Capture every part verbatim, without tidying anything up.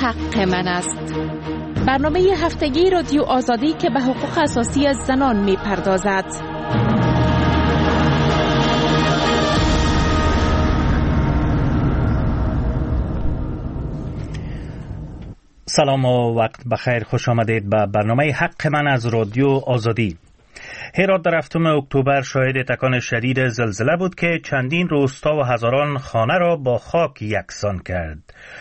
حق من است. برنامه هفتگی رادیو آزادی که به حقوق اساسی زنان می پردازد. سلام و وقت بخیر، خوش آمدید به برنامه حق من از رادیو آزادی. هرات در هفتم اکتبر شاهد تکان شدید زلزله بود که چندین روستا و هزاران خانه را با خاک یکسان کرد.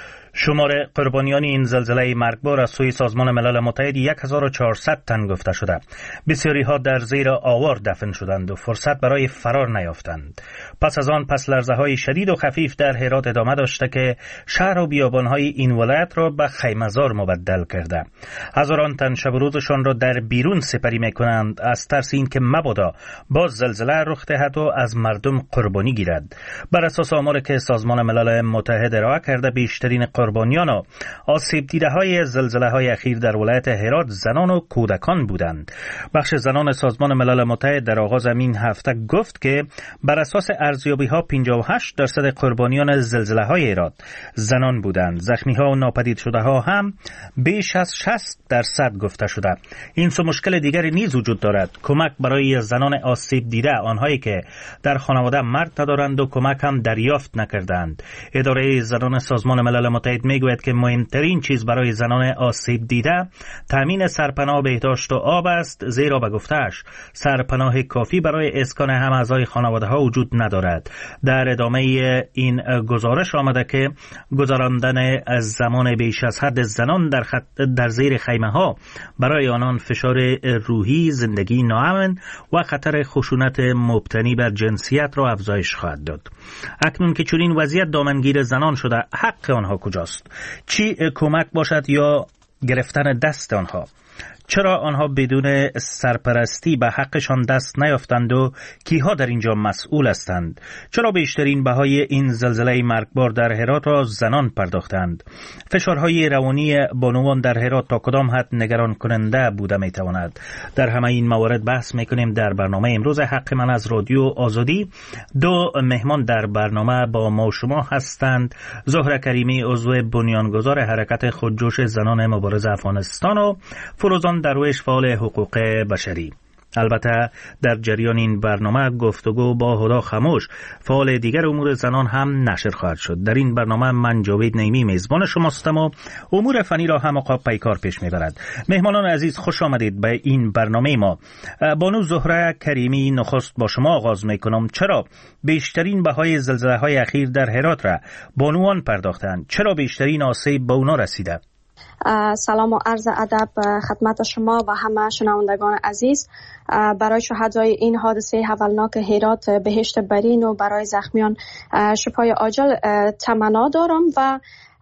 شمار قربانیان این زلزله مرگبار از سوی سازمان ملل متحد یک هزار و چهارصد تن گفته شده. بسیاری ها در زیر آوار دفن شدند و فرصت برای فرار نیافتند. پس از آن پس لرزه های شدید و خفیف در هرات ادامه داشته که شهر و بیابان های این ولایت را به خیمه‌زار مبدل کرده. هزاران تن شب و روزشان را در بیرون سپری میکنند از ترس اینکه مبادا باز زلزله رخ دهد و از مردم قربانی گیرد. بر اساس آماری که سازمان ملل متحد ارائه کرده، بیشترین قربانیان و آسیب دیده های زلزله های اخیر در ولایت هرات زنان و کودکان بودند. بخش زنان سازمان ملل متحد در آغاز این هفته گفت که بر اساس ارزیابی ها پنجاه و هشت درصد قربانیان زلزله های هرات زنان بودند. زخمی ها و ناپدید شده ها هم بیش از شصت درصد گفته شده. این سو مشکل دیگری نیز وجود دارد: کمک برای زنان آسیب دیده، آنهایی که در خانواده مرد ندارند و کمک هم دریافت نکردند. اداره زنان سازمان ملل متحد میگوید که مهمترین چیز برای زنان آسیب دیده تامین سرپناه، بهداشت و آب است، زیرا به گفته‌اش سرپناه کافی برای اسکان هم اعضای خانواده ها وجود ندارد. در ادامه این گزارش آمده که گذراندن از زمان بیش از حد زنان در, خط در زیر خیمه ها برای آنان فشار روحی، زندگی ناامن و خطر خشونت مبتنی بر جنسیت را افزایش خواهد داد. اکنون که چنین وضعیت دامنگیر زنان شده، حق آنها کجاست؟ چی کمک باشد یا گرفتن دست آنها؟ چرا آنها بدون سرپرستی به حقشان دست نیافتند و کیها در اینجا مسئول هستند؟ چرا بیشترین بهای این زلزله مرگبار در هرات را زنان پرداختند؟ فشارهای روانی بانوان در هرات تا کدام حد نگران کننده بوده میتواند؟ در همه این موارد بحث میکنیم در برنامه امروز حق من از رادیو آزادی. دو مهمان در برنامه با ما شما هستند: زهره کریمی، عضو بنیانگذار حرکت خودجوش زنان مبارز افغانستان، و فروزان درویش، فعال حقوق بشری. البته در جریان این برنامه گفتگو با هدا خموش، فعال دیگر امور زنان، هم نشر خواهد شد. در این برنامه من جاوید نیمی میزبان شماستم و امور فنی را هم آقا پیکار پیش میبرد. مهمانان عزیز، خوش آمدید به این برنامه ما. بانو زهره کریمی، نخست با شما آغاز میکنم. چرا بیشترین بهای زلزله های اخیر در هرات را بانوان پرداختند؟ چرا بیشترین آسیب به اونا رسیده؟ سلام و عرض ادب خدمت شما و همه شنوندگان عزیز. برای شهدای این حادثه هولناک هرات بهشت برین و برای زخمیان شفای عاجل تمنا دارم. و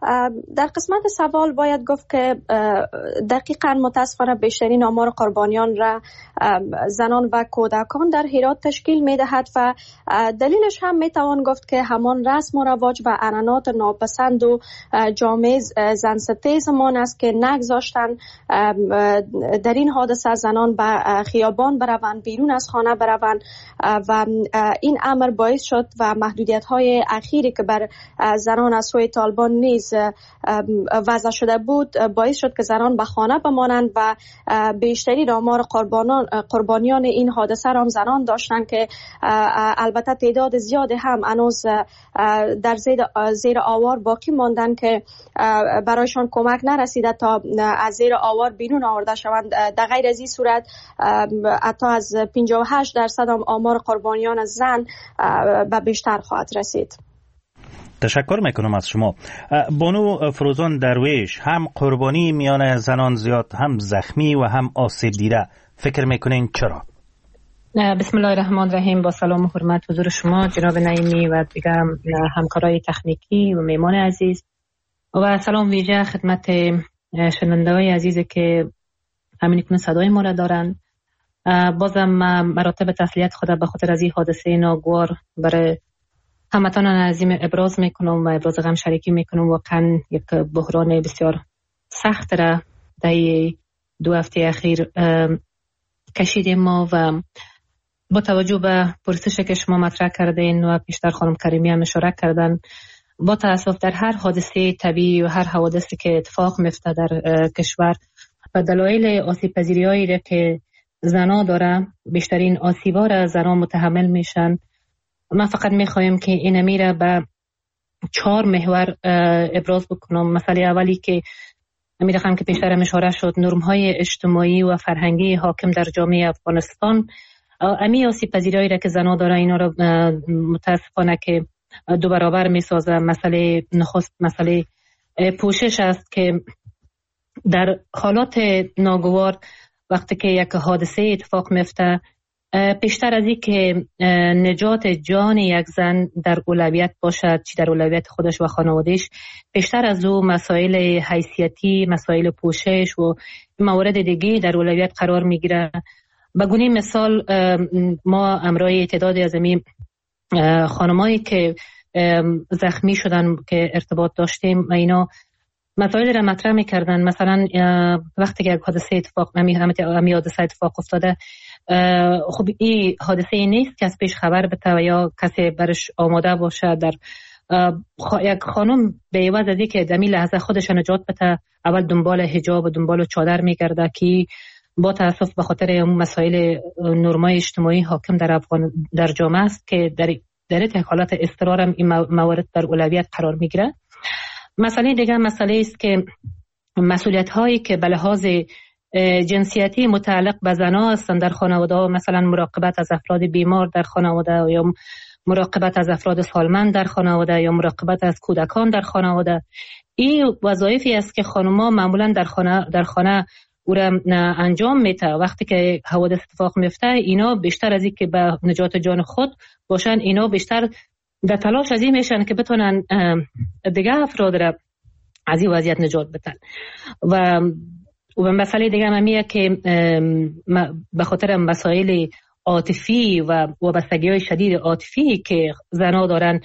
در قسمت سوال باید گفت که دقیقاً متاسفانه بیشترین آمار قربانیان را زنان و کودکان در هرات تشکیل می دهد و دلیلش هم می توان گفت که همان رسم و رواج و عنعنات ناپسند و جامعه زنستیزمان است که نگذاشتن در این حادثه زنان به خیابان بروند، بیرون از خانه بروند، و این امر باعث شد و محدودیت های اخیری که بر زنان از سوی طالبان نیز وضع شده بود باعث شد که زنان به خانه بمانند و بیشترین آمار قربانان قربانیان این حادثه را هم زنان داشتند که البته تعداد زیاد هم هنوز در زیر زیر آوار باقی ماندن که برایشان کمک نرسیده تا از زیر آوار بیرون آورده شوند. در غیر از این صورت حتی از پنجاه و هشت درصد آمار قربانیان زن به بیشتر خواهد رسید. تشکر میکنم از شما. بانو فروزان درویش، هم قربانی میان زنان زیاد، هم زخمی و هم آسیب دیده، فکر میکنین چرا؟ بسم الله الرحمن الرحیم. با سلام و حرمت حضور شما جناب نعیمی و دیگر همکارای تکنیکی و میمان عزیز، و سلام ویژه خدمت شنونده‌های عزیزی که همین کنون صدای ما را دارند. بازم مراتب تسلیت خود به خاطر از این حادثه ناگوار برای هموطنان عزیز ابراز میکنم و ابراز غم شریکی میکنم. واقعا یک بحران بسیار سخت را در دو هفته اخیر کشیدیم ما، و با توجه به پرسشی که شما مطرح کردین و پیشتر خانم کریمی هم اشاره کردن، با تاسف در هر حادثه طبیعی و هر حوادثی که اتفاق میفته در کشور و دلایل آسیب پذیری هایی که زنا داره، بیشترین آسیبا را زنا متحمل میشن. من فقط میخوایم که این میره به چهار محور ابراز بکنم. مسئله اولی که می‌خوام که پیشتر هم اشاره شد، نرم‌های اجتماعی و فرهنگی حاکم در جامعه افغانستان امی آسیب پذیری را که زنا داره اینا را متاسفانه که دو برابر میسازه. مسئله نخست مسئله پوشش است که در حالات ناگوار وقتی که یک حادثه اتفاق میفته، پیشتر از این که نجات جان یک زن در اولویت باشد، چی در اولویت خودش و خانوادهش، پیشتر از او مسائل حیثیتی، مسائل پوشش و موارد دیگه در اولویت قرار میگیره. به گونه مثال ما امرای تعدادی از این خانمایی که زخمی شدن که ارتباط داشتیم و اینا مسائل را مطرح میکردن. مثلا وقتی که یک حادثه اتفاق امی حادثه اتفاق افتاده، خب این حادثه ای نیست که از پیش خبر بده و یا کسی برش آماده باشه. در یک خانم به عوض از که دمی لحظه خودش نجات بده، اول دنبال حجاب و دنبال چادر میگرده که با تاسف به خاطر مسائل نرمای اجتماعی حاکم در افغان در جامعه است که در در یک حالت اضطرار هم این موارد در اولویت قرار میگیره. مسئله دیگه مسئله است که مسئولیت هایی که به لحاظ جنسیتی متعلق به زنان هستند در خانواده، مثلا مراقبت از افراد بیمار در خانواده یا مراقبت از افراد سالمند در خانواده یا مراقبت از کودکان در خانواده، این وظایفی است که خانم‌ها معمولا در خانه در خانه او را انجام میده. وقتی که حوادث اتفاق میفته اینا بیشتر از این که به نجات جان خود باشن، اینا بیشتر در تلاش از این میشن که بتونن دیگه افراد را از این وضعیت نجات بدن. و و مسئله دیگه همیه که به خاطر مسائل عاطفی و وابستگی‌های شدید عاطفی که زنها دارن،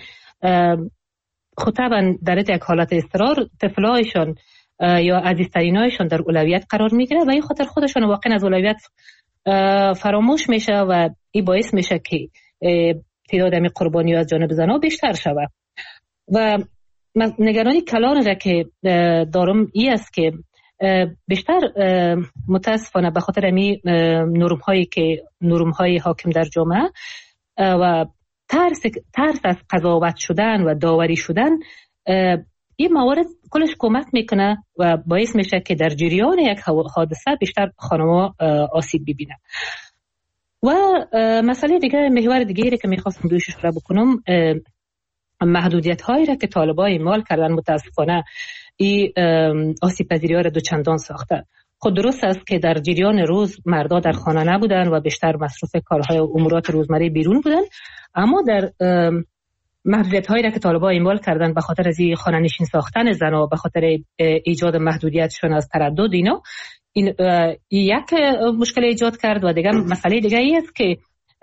خود طبعا در یک حالت اضطرار طفلایشان یا عزیزترینایشان در اولویت قرار میگیره و این خاطر خودشان واقعا از اولویت فراموش میشه و این باعث میشه که تعداد می قربانی از جانب زنها بیشتر شود. و نگرانی کلان را که دارم این است که بیشتر متاسفانه به خاطر می نرم هایی که نرم های حاکم در جامعه و ترس ترس از قضاوت شدن و داوری شدن، این موارد کلش کمک میکنه و باعث میشه که در جریان یک حادثه بیشتر خانم‌ها آسیب ببینن. و مسئله دیگه، محور دیگه که میخواستم رویش اشاره بکنم، محدودیت هایی را که طالبان اعمال کردن متاسفانه این آسیب پذیری ها را دوچندان ساخته. خود درست است که در جریان روز مردا در خانه نبودن و بیشتر مصروف کارهای و امورات روزمره بیرون بودن، اما در محدودیت هایی را که طالبان اعمال کردن به خاطر از این خانه نشین ساختن زنها، به خاطر ایجاد محدودیتشون از تردد، اینا این یک مشکل ایجاد کرد. و دیگه مسئله دیگه ای است که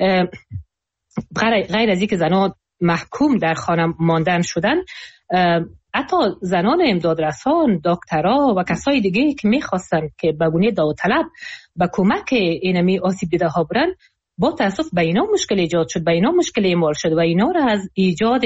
غیر از اینکه زنان محکوم در خانه ماندن شدن، حتی زنان امدادرسان، دکترها و کسای دیگه که میخواستن که به گونه داوطلب به کمک اینمی آسیب دیده ها برن، با تاسف به اینا مشکل ایجاد شد، به اینا مشکل اعمال شد و اینا را از ایجاد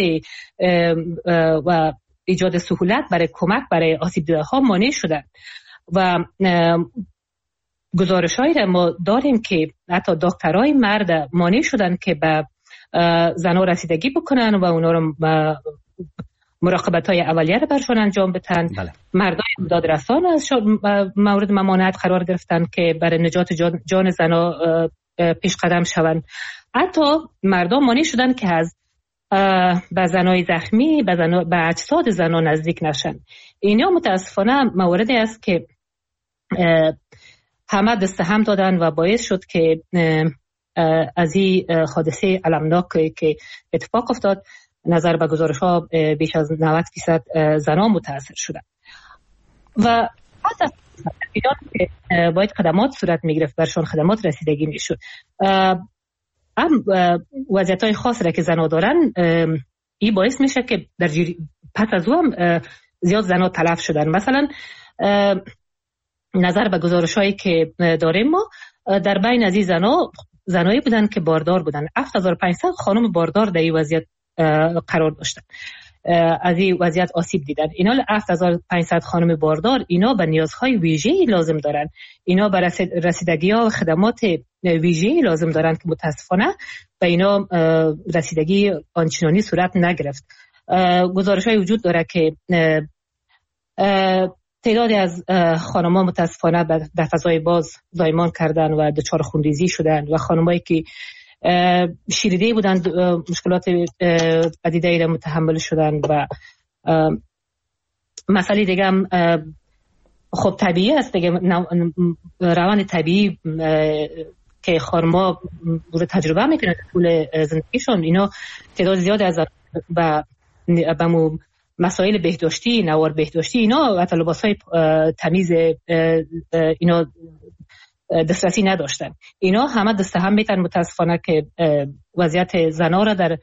و ایجاد سهولت برای کمک برای آسیب دیده ها مانع شدن. و گزارش‌هایی را ما داریم که حتی دکترای مرد مانع شدن که به زنها رسیدگی بکنن و اونا رو مراقبت‌های اولیه را برشان انجام بدن. بله. مردای امدادرسان از مورد ممانعت قرار گرفتن که برای نجات جان, جان زنها پیش قدم شوند. حتی مردم مانع شدن که از به زنای زخمی به, زنا، به اجساد زنها نزدیک نشن. اینا متاسفانه موردی است که همه دست هم دادن و باعث شد که از این حادثه المناک که اتفاق افتاد، نظر به گزارش ها بیش از نود درصد زنان متاثر شدن. و حتی ایران که باید خدمات صورت می گرفت، برشان خدمات رسیدگی می شد. هم وضعیت های خاص را که زنان دارن، این باعث میشه که در جری... پس از او هم زیاد زنان تلف شدن. مثلا نظر به گزارش هایی که داریم ما، در بین از این زنان زنایی بودن که باردار بودن. هفت هزار و پانصد خانم باردار در این وضعیت قرار داشتن. از این وضعیت آسیب دیدن. اینا هفت هزار و پانصد خانم باردار اینا به نیازهای ویژه‌ای لازم دارن، اینا به رسیدگی‌ها و خدمات ویژه‌ای لازم دارن که متاسفانه به اینا رسیدگی آنچنانی صورت نگرفت. گزارش‌های وجود داره که تعدادی از خانم‌ها متاسفانه در فضای باز زایمان کردن و دچار خونریزی شدن و خانمایی که شیرده بودند مشکلات پدیده‌ای را متحمل شدن. و مسئله دیگه هم خب طبیعی است دیگه، روان طبیعی که خانم‌ها رو تجربه میکنن طول زندگیشون، اینا تعداد زیاد از با با مسائل بهداشتی، نوار بهداشتی، اینا و لباس‌های تمیز اینا دسترسی نداشتن. اینا همه دست هم میتن متاسفانه که وضعیت زنها را در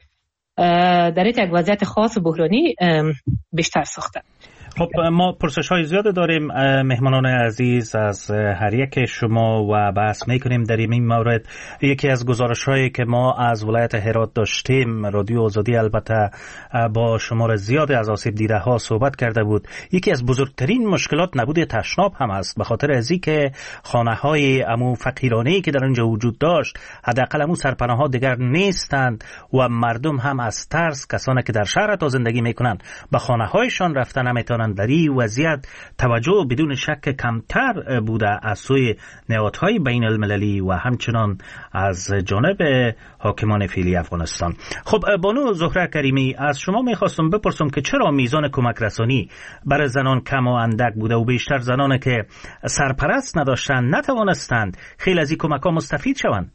در یک وضعیت خاص بحرانی بیشتر ساختن. خب ما پرسش های زیاد داریم مهمانان عزیز از هر یک شما و بحث میکنیم در این مورد. یکی از گزارش هایی که ما از ولایت هرات داشتیم، رادیو آزادی البته با شمار زیاد از آسیب دیده ها صحبت کرده بود. یکی از بزرگترین مشکلات نبود تشناب هم است، به خاطر ازی که خانه های امو فقیرانه‌ای که در اونجا وجود داشت حداقل امو سرپناه ها دیگر نیستند و مردم هم از ترس، کسانی که در شهر تا زندگی میکنند به خانه هایشان رفتن نمیتونن. در این وضعیت توجه بدون شک کمتر بوده از سوی نهادهای بین المللی و همچنان از جانب حاکمان فعلی افغانستان. خب بانو زهره کریمی، از شما میخواستم بپرسم که چرا میزان کمک رسانی برای زنان کم و اندک بوده و بیشتر زنانی که سرپرست نداشتند نتوانستند خیلی از این کمک ها مستفید شوند؟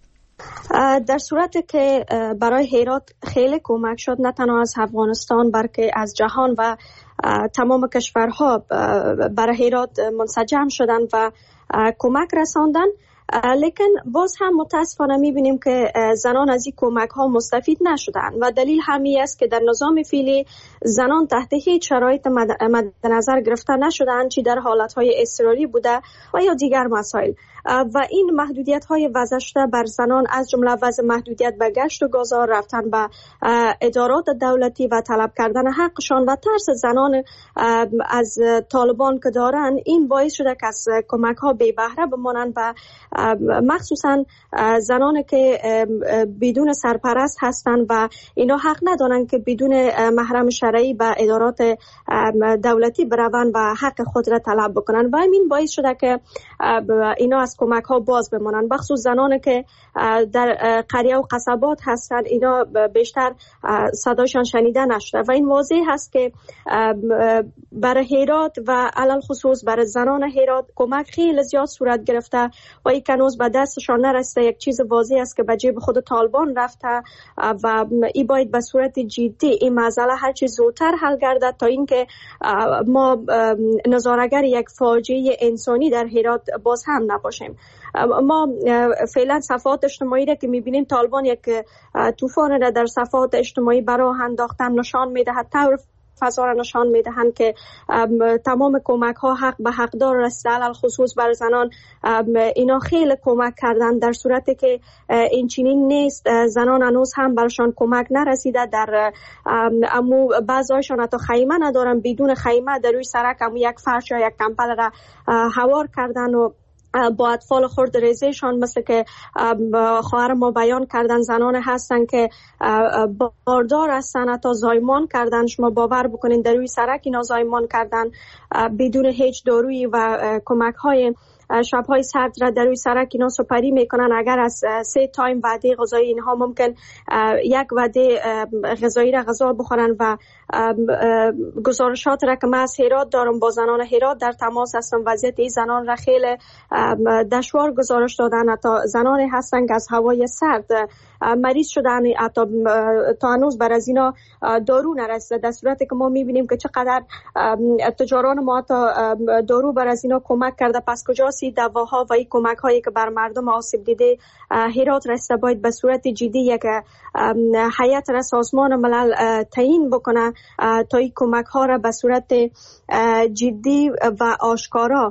در صورتی که برای هرات خیلی کمک شد، نه تنها از افغانستان بلکه از جهان و تمام کشورها برای هرات منسجم شدن و کمک رساندن، لیکن باز هم متاسفانه میبینیم که زنان از این کمک ها مستفید نشدن و دلیل همی است که در نظام فعلی زنان تحت هیچ شرایط مد نظر گرفته نشدن، چی در حالت های اضطراری بوده و یا دیگر مسائل. و این محدودیت های وضع شده بر زنان از جمله وضع محدودیت به گشت و گذار، رفتن به ادارات دولتی و طلب کردن حقشان و ترس زنان از طالبان که دارن، این باعث شده که از کمک ها بی بهره بمانند و مخصوصا زنان که بدون سرپرست هستند و اینا حق ندارن که بدون محرم شرعی به ادارات دولتی بروند و حق خود را طلب بکنن و این باعث شده که اینا از کمک ها باز بمانند. بخصوص زنان که در قریه و قصبات هستند، اینا بیشتر صدایشان شنیده نشده و این واضح هست که برای هرات و علل خصوص برای زنان هرات کمک خیلی زیاد صورت گرفته و یک هنوز به دستشان نرسیده. یک چیز واضح است که به جیب خود طالبان رفته و این باید به صورت جدی این مسئله هر چیز زودتر حل گردد تا اینکه ما نظاره‌گر یک فاجعه انسانی در هرات باز هم نباشیم. ما فعلا صفحات اجتماعی را که میبینیم طالبان یک طوفان را در صفحات اجتماعی براه انداختن نشان میدهد، طور فضا را نشان میدهند که تمام کمک ها حق به حقدار رسیده، علل خصوص بر زنان اینا خیلی کمک کردن، در صورتی که این چنین نیست. زنان هنوز هم برشان کمک نرسیده، در امو بعضایشان حتی خیمه ندارن، بدون خیمه در روی سرک امو یک فرش یا یک کمپل را هوار کردن و با اطفال خرد ریزشان، مثل که خواهر ما بیان کردن، زنان هستن که باردار هستن، حتی زایمان کردن. شما باور بکنین در روی سرک اینا زایمان کردن بدون هیچ دارویی و کمک های شب‌های سرد را در روی سرک اینا سپری میکنن. اگر از سه تایم وعده غذایی اینها ممکن یک وعده غذایی را غذا بخورن و گزارشات را که من از هرات دارم، با زنان هرات در تماس هستم، وضعیت این زنان را خیلی دشوار گزارش دادن. حتی زنانی هستن که از هوای سرد مریض شدن، حتی تا هنوز بر از اینا دارو نرسیده، در صورتی که ما میبینیم که چقدر تجاران ما حتی دارو بر از اینا کمک کرده. پس کجاست دواها و این کمک هایی که بر مردم آسیب دیده هرات رسیده؟ باید به صورت جدی یک هیئت را سازمان ملل تعیین بکنه تا این کمک ها را به صورت جدی و آشکارا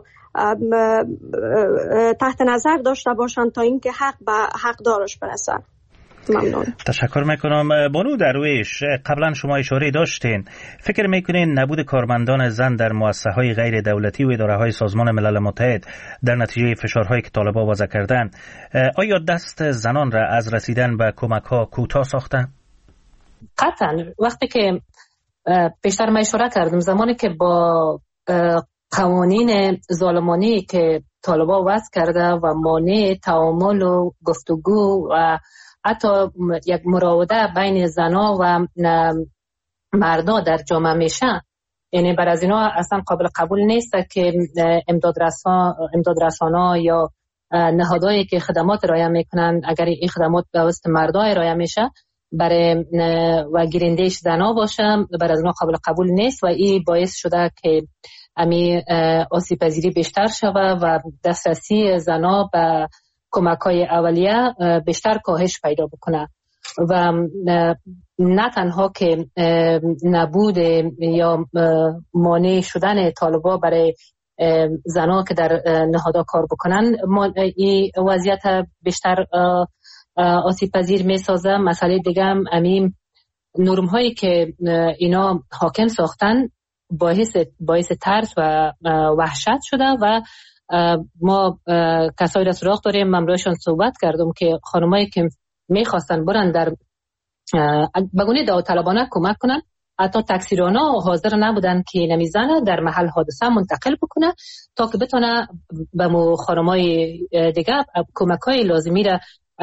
تحت نظر داشته باشند تا اینکه حق به حقدارش برسه. ممنون. تشکر میکنم. بانو درویش، قبلا شما اشاره داشتین فکر میکنین نبود کارمندان زن در مؤسسه‌های غیر دولتی و اداره‌های سازمان ملل متحد در نتیجه فشارهایی که طالبان وضع کردن، آیا دست زنان را از رسیدن به کمک‌ها کوتاه ساخته؟ قطعا. وقتی که بیشتر من اشاره کردم، زمانی که با قوانین ظالمانه که طالبان وضع کرده و مانع تعامل و گفتگو و حتی یک مراوده بین زنا و مردا در جامعه میشه، یعنی بر از اینا اصلا قابل قبول نیست که امداد رسان امداد رسانا یا نهادهایی که خدمات ارائه میکنن، اگر این خدمات به واسطه مردا ارائه میشه برای و گیرندهش زنا باشه، بر از اینا قابل قبول نیست و این باعث شده که امی آسیب پذیری بیشتر شود و دسترسی زنا به کمک‌های اولیه بیشتر کاهش پیدا بکنه. و نه تنها که نبود یا مانع شدن طالبان برای زنا که در نهادها کار بکنن این وضعیت بیشتر آسیب پذیر می سازه. مسئله دیگه هم امی نرم هایی که اینا حاکم ساختن باعث باعث ترس و وحشت شده و ما کسایی را سراغ داریم، من روشان صحبت کردم که خانمایی که میخواستن برن در بگونه داوطلبانه کمک کنن، حتی تکثیرانا حاضر نبودن که نمیزنه در محل حادثه منتقل بکنه تا که بتونه به مو خانمای دیگه کمک‌های لازمی را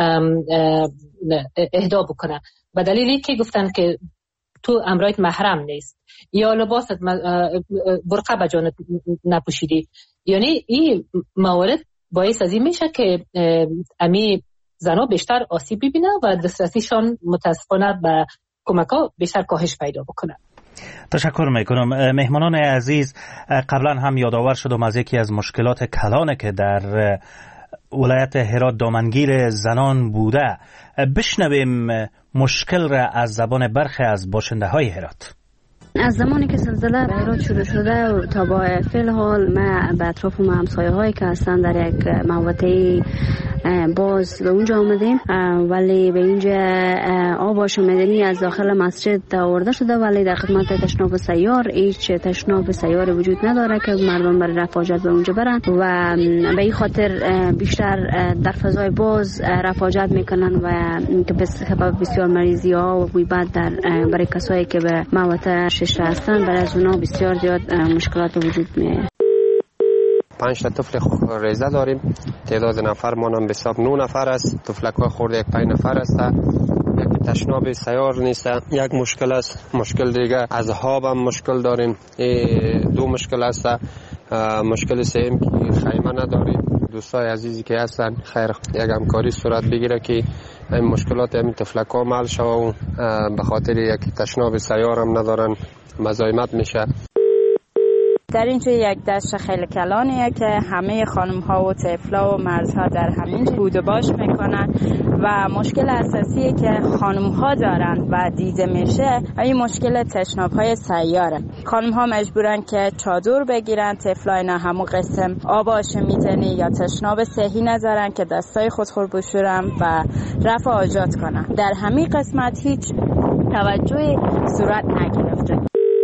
اهدا بکنه. به دلیلی که گفتن که تو امرایت محرم نیست یا لباست برقه به جانت نپوشیدی، یعنی این موارد باعث از این میشه که امی زنا بیشتر آسیب ببینه و دسترسیشان متاسفانه به کمک‌ها بیشتر کاهش پیدا بکنه. تشکر میکنم. مهمانان عزیز، قبلا هم یادآور شدم از یکی از مشکلات کلانه که در ولایت هرات دامنگیر زنان بوده. بشنویم مشکل را از زبان برخی از باشنده های هرات. از زمانی که زلزله در هرات شروع شده و تا با فعل حال ما به اطراف ما همسایه هایی که هستن در یک محوطه باز به اونجا آمدیم، ولی به اینجا آب آشامیدنی از داخل مسجد آورده شده، ولی در خدمت تشناب سیار هیچ تشناب سیاری وجود نداره که مردم برای رفع حاجت به اونجا برن و به این خاطر بیشتر در فضای باز رفع حاجت میکنن و که بسیار مریضی ها و بویبد در برای کسایی که به محوطه شش هستن برای از اونا بسیار زیاد مشکلات وجود میاد. پنج تا طفل ریزه داریم، تعداد نفر مانم به حساب نه نفر است، طفلک ها خورده یک پنج نفر است، یک تشناب سیار نیست، یک مشکل است. مشکل دیگه از آب هم مشکل داریم، دو مشکل است. مشکل سوم که خیمه نداریم. دوستای عزیزی که هستن خیر یک همکاری صورت بگیره که این مشکلات همین طفلک ها حل شوه و به خاطر یک تشناب سیار هم ندارن مزاحمت میشه. در اینجا یک دشت خیلی کلانیه که همه خانم ها و طفلا و مردها در همین بود و باش میکنن و مشکل اساسیه که خانم ها دارن و دیده میشه این مشکل تشناب های سیاره. خانم ها مجبورن که چادر بگیرن، طفلا اینا همون قسم آب آشامیدنی یا تشناب صحی ندارن که دستای خودخور بشورن و رفع حاجات کنن. در همین قسمت هیچ توجهی صورت نگرفته.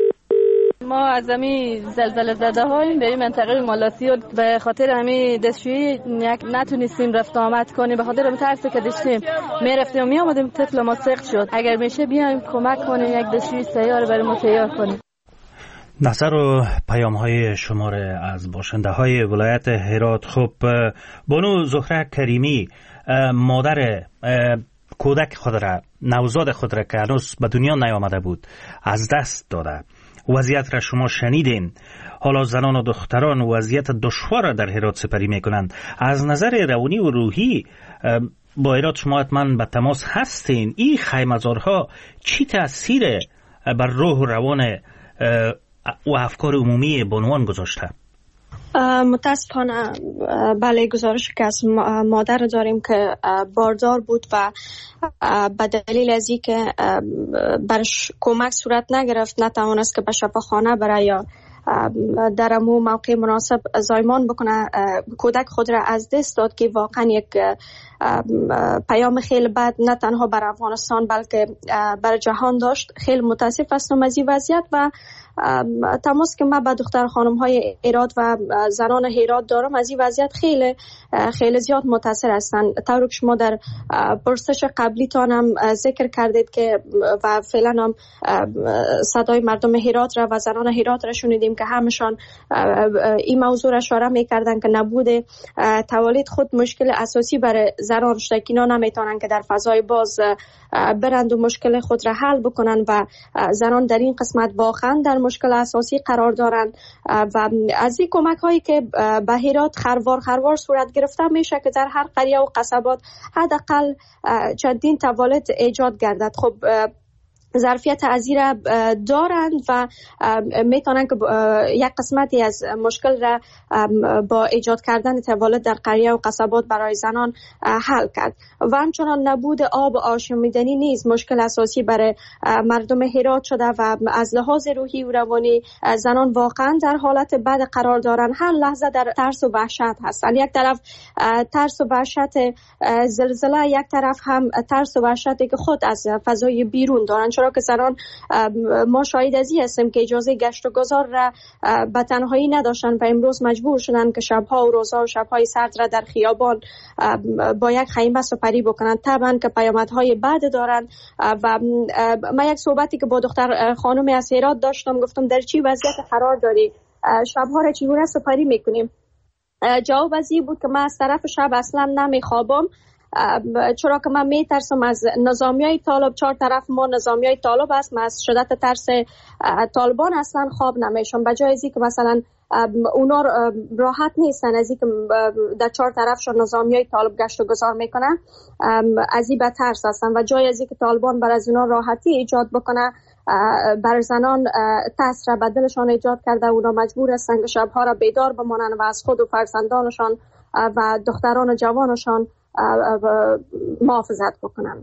ما از همین زلزله زده هاییم به این منطقه مالاسیو به خاطر همین دستشویی نتونستیم رفت آمد کنیم، به خاطر ترسی که داشتیم میرفتیم و می آمدیم طفل ما سقط شد. اگر میشه بیایم کمک کنیم یک دستشویی سیار برای ما تیار کنیم. نظر و پیام های شما از باشنده های ولایت هرات. خب بانو زهره کریمی، مادر کودک خود را، نوزاد خود را که هنوز به دنیا نیامده بود از دست داده، وضعیت را شما شنیدین. حالا زنان و دختران وضعیت دشوار را در هرات سپری میکنند. از نظر روانی و روحی با هرات شما حتما به تماس هستین. این خیمه‌زارها چی تاثیر بر روح و روان و افکار عمومی بانوان گذاشته؟ متاسفانه بله، گزارش که از مادر داریم که باردار بود و به دلیل از این که برش کمک صورت نگرفت نتوانست که به شفاخانه برای یا در امو موقع مناسب زایمان بکنه. کودک خود را از دست داد که واقعا یک پیام خیلی بد نه تنها بر افغانستان بلکه بر جهان داشت. خیلی متاسف هستم از این وضعیت و تماس که من با دختر خانم های هرات و زنان هرات دارم از این وضعیت خیلی خیلی زیاد متاثر هستن. طوری که شما در پرسش قبلی تانم ذکر کردید که و فعلا هم صدای مردم هرات را و زنان هرات را شنیدیم که همشان این موضوع را اشاره میکردن که نبود توالید خود مشکل اساسی برای زنان شده که اینا نمیتونن که در فضای باز برند و مشکل خود را حل بکنن و زنان در این قسمت واقعا در مشکل اساسی قرار دارن و از این کمک هایی که به هرات خروار خروار صورت گرفته میشه که در هر قریه و قصبات حداقل چندین توالد ایجاد گردد. خب ظرفیت ازیره دارند و میتونن که یک قسمتی از مشکل را با ایجاد کردن توالد در قریه و قصبات برای زنان حل کرد. و همچنان نبود آب و آشامیدنی نیز مشکل اساسی برای مردم هرات شده و از لحاظ روحی و روانی زنان واقعا در حالت بد قرار دارن. هر لحظه در ترس و وحشت هستن. یک طرف ترس و وحشت زلزله، یک طرف هم ترس و وحشتی که خود از فضای بیرون دارن، چرا که زنان ما شاهد از این هستیم که اجازه گشت و گذار را به تنهایی نداشتن و امروز مجبور شدن که شبها و روزها و شبهای سرد را در خیابان با یک خیمه سپری بکنن. طبعا که پیامدهای بد دارن و من یک صحبتی که با دختر خانم از هرات داشتم گفتم در چی وضعیت قرار داری؟ شبها را چگونه سپری میکنیم؟ جواب از این بود که من از طرف شب اصلا نمیخوابم، چرا که من میترسم از نظامیای طالب. چهار طرف ما نظامیای طالب است، من از شدت ترس طالبان اصلا خواب نمیشم. بجای ازی که مثلا اونا راحت نیستن از اینکه در چهار طرفشون نظامیای طالب گشت و گذار میکنن، از این بترس هستن و جای از اینکه طالبان بر از اونا راحتی ایجاد بکنه بر زنان ترس را به دلشان ایجاد کرده. اونا مجبور هستن که شبها را بیدار بمانن و از خود و فرزندانشان و دختران و جوانشان محافظت بکنن.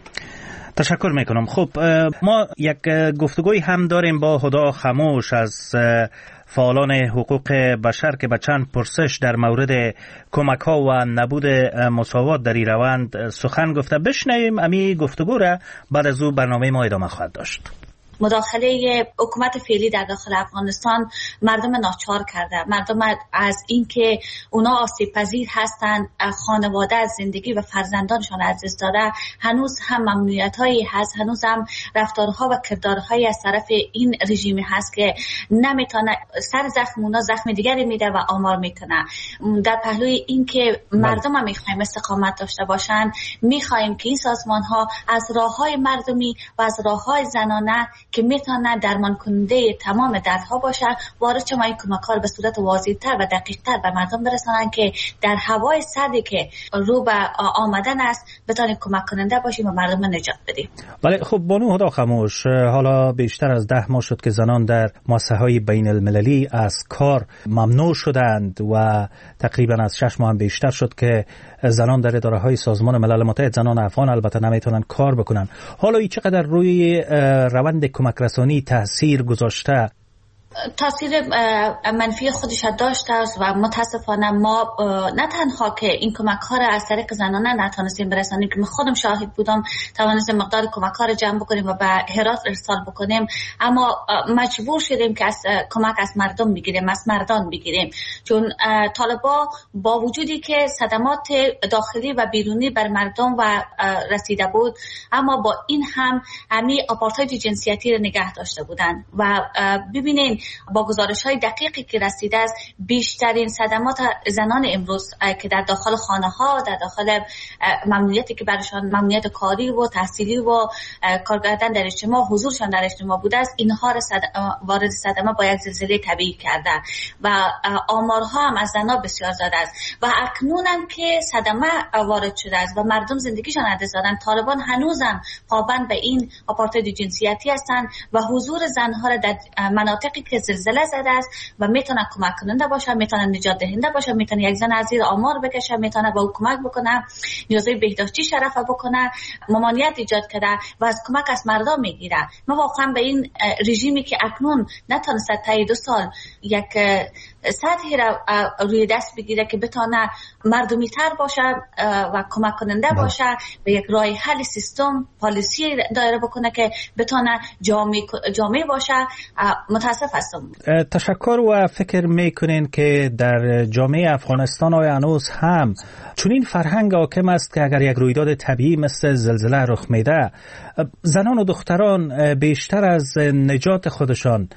تشکر میکنم. خب ما یک گفتگوی هم داریم با هدا خموش از فعالان حقوق بشر که به چند پرسش در مورد کمک ها و نبود مساوات در این روند سخن گفته. بشنویم امی گفتگو را، بعد از او برنامه ما ادامه خواهد داشت. مداخله حکومت فعلی در داخل افغانستان مردم ناچار کرده. مردم از اینکه اونا آسیب پذیر هستند، خانواده از زندگی و فرزندانشان از دست داده، هنوز هم ممنوعیت‌هایی هست، هنوز هم رفتارها و کردارهایی از طرف این رژیم هست که نمیتونه سر زخم اونا زخم دیگری میده و آمار میکنه. در پهلوی اینکه مردم هم میخوایم استقامت داشته باشن، میخوایم که این سازمان ها از راههای مردمی و از راههای زنانه که میتونه درمان کننده تمام دردها باشه، وارد چه این کمک‌ها به صورت واضح‌تر و دقیق‌تر به مردم برسانن که در هوای سردی که رو به آمدن است بتونیم کمک کننده باشیم و مردم نجات بدیم. بله. خب بانو هدا خموش، حالا بیشتر از ده ماه شد که زنان در مؤسسه‌های بین المللی از کار ممنوع شدند و تقریبا از شش ماه هم بیشتر شد که زنان در اداره‌های سازمان ملل متحد، زنان افغان البته نمیتونن کار بکنن. حالا این چقدر روی روند کمک رسانی تاثیر گذاشته؟ تاثیر منفی خودش داشته است و متاسفانه ما نه تنها که این کمک ها را از طریق زنانه نتونستیم برسانیم که من خودم شاهد بودم، توانستیم مقدار کمک ها را جمع بکنیم و به هرات ارسال بکنیم، اما مجبور شدیم که از کمک از مردم بگیریم، از مردان بگیریم، چون طالبا با وجودی که صدمات داخلی و بیرونی بر مردم و رسیده بود، اما با این هم همین آپارتاید جنسیتی را نگه داشته بودند. و ببینین با گزارش های دقیقی که رسیده است، بیشترین صدمات زنان امروز که در داخل خانه ها، در داخل ممنوعیتی که برشان ممنوعیت کاری و تحصیلی و کار کردن در اجتماع، حضورشان در اجتماع بوده است، اینها را صد... وارد صدمه با یک زلزله طبیعی کرده و آمارها هم از زنان بسیار زیاد است و اکنون هم که صدمه وارد شده است و مردم زندگیشان از دست دادن، طالبان هنوزم پابند به این آپارتاید جنسیتی هستند و حضور زنها را در مناطقی که زلزله زده است و میتونه کمک کننده باشه، میتونه نجات دهنده باشه، میتونه یک زن از زیر آمار بکشه، میتونه به او کمک بکنه، نیازهای بهداشتی شرفه بکنه، ممانعت ایجاد کنه و از کمک از مردم میگیره. ما واقعا به این رژیمی که اکنون نتونسته تا دو سال یک سطحی را روی دست بگیره که بتونه مردمی تر باشه و کمک کننده باشه به یک راه حل سیستم پالیسی دایره بکنه که بتونه جامع جامع باشه. متاسف هستم. تشکر. و فکر میکنین که در جامعه افغانستان آیا هنوز هم چنین فرهنگ حاکم است که اگر یک رویداد طبیعی مثل زلزله رخ میده زنان و دختران بیشتر از نجات خودشان